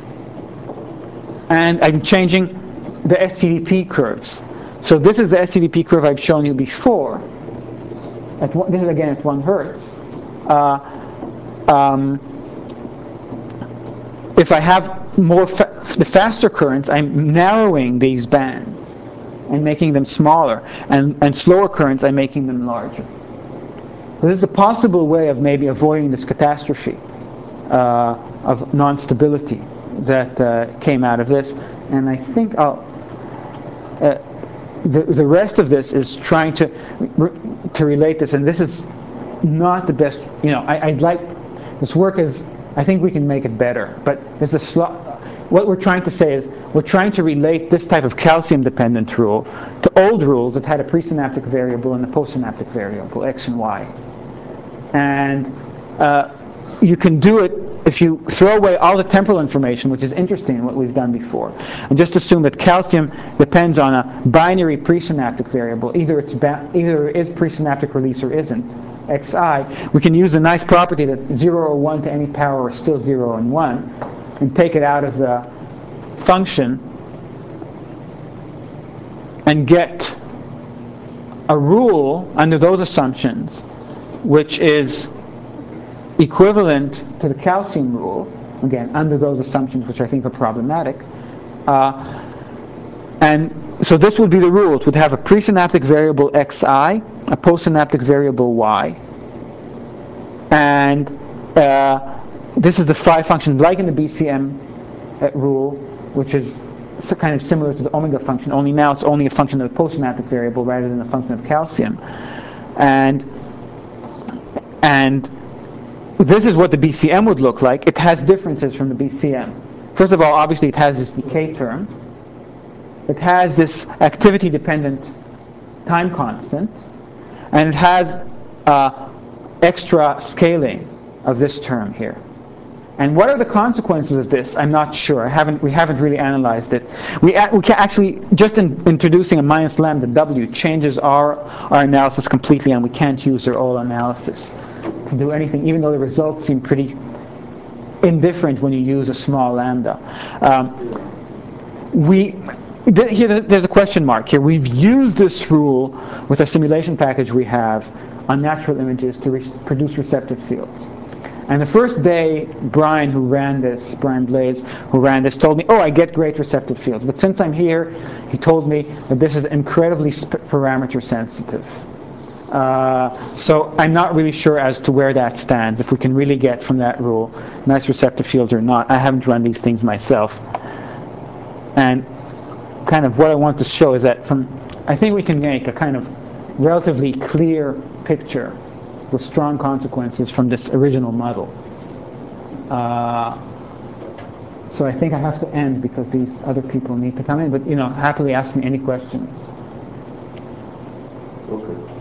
And I'm changing the STDP curves. So this is the STDP curve I've shown you before. This is again at 1 hertz. If I have the faster currents, I'm narrowing these bands and making them smaller. And slower currents, I'm making them larger. So this is a possible way of maybe avoiding this catastrophe of non-stability that came out of this. And I think the rest of this is trying to relate this, and this is not the best. I'd like this work is. I think we can make it better, but there's what we're trying to say is we're trying to relate this type of calcium-dependent rule to old rules that had a presynaptic variable and a postsynaptic variable, x and y. And you can do it if you throw away all the temporal information, which is interesting in what we've done before, and just assume that calcium depends on a binary presynaptic variable. Either it is presynaptic release or isn't, xi. We can use the nice property that 0 or 1 to any power is still 0 and 1, and take it out of the function and get a rule under those assumptions which is equivalent to the calcium rule, again, under those assumptions which I think are problematic. And so this would be the rule. It would have a presynaptic variable xi, a postsynaptic variable y, and this is the phi function, like in the BCM rule, which is kind of similar to the omega function, only now it's only a function of the postsynaptic variable rather than a function of calcium. And this is what the BCM would look like. It has differences from the BCM. First of all, obviously it has this decay term. It has this activity-dependent time constant. And it has extra scaling of this term here. And what are the consequences of this? I'm not sure. We haven't really analyzed it. We can actually, just introducing a minus lambda w changes our analysis completely, and we can't use their old analysis to do anything, even though the results seem pretty indifferent when you use a small lambda. There's a question mark here. We've used this rule with a simulation package we have on natural images to produce receptive fields. And the first day, Brian Blaze, who ran this, told me, oh, I get great receptive fields. But since I'm here, he told me that this is incredibly parameter sensitive. So I'm not really sure as to where that stands, if we can really get from that rule nice receptive fields or not. I haven't run these things myself. And kind of what I want to show is that I think we can make a kind of relatively clear picture with strong consequences from this original model. So I think I have to end because these other people need to come in. But happily ask me any questions. Okay.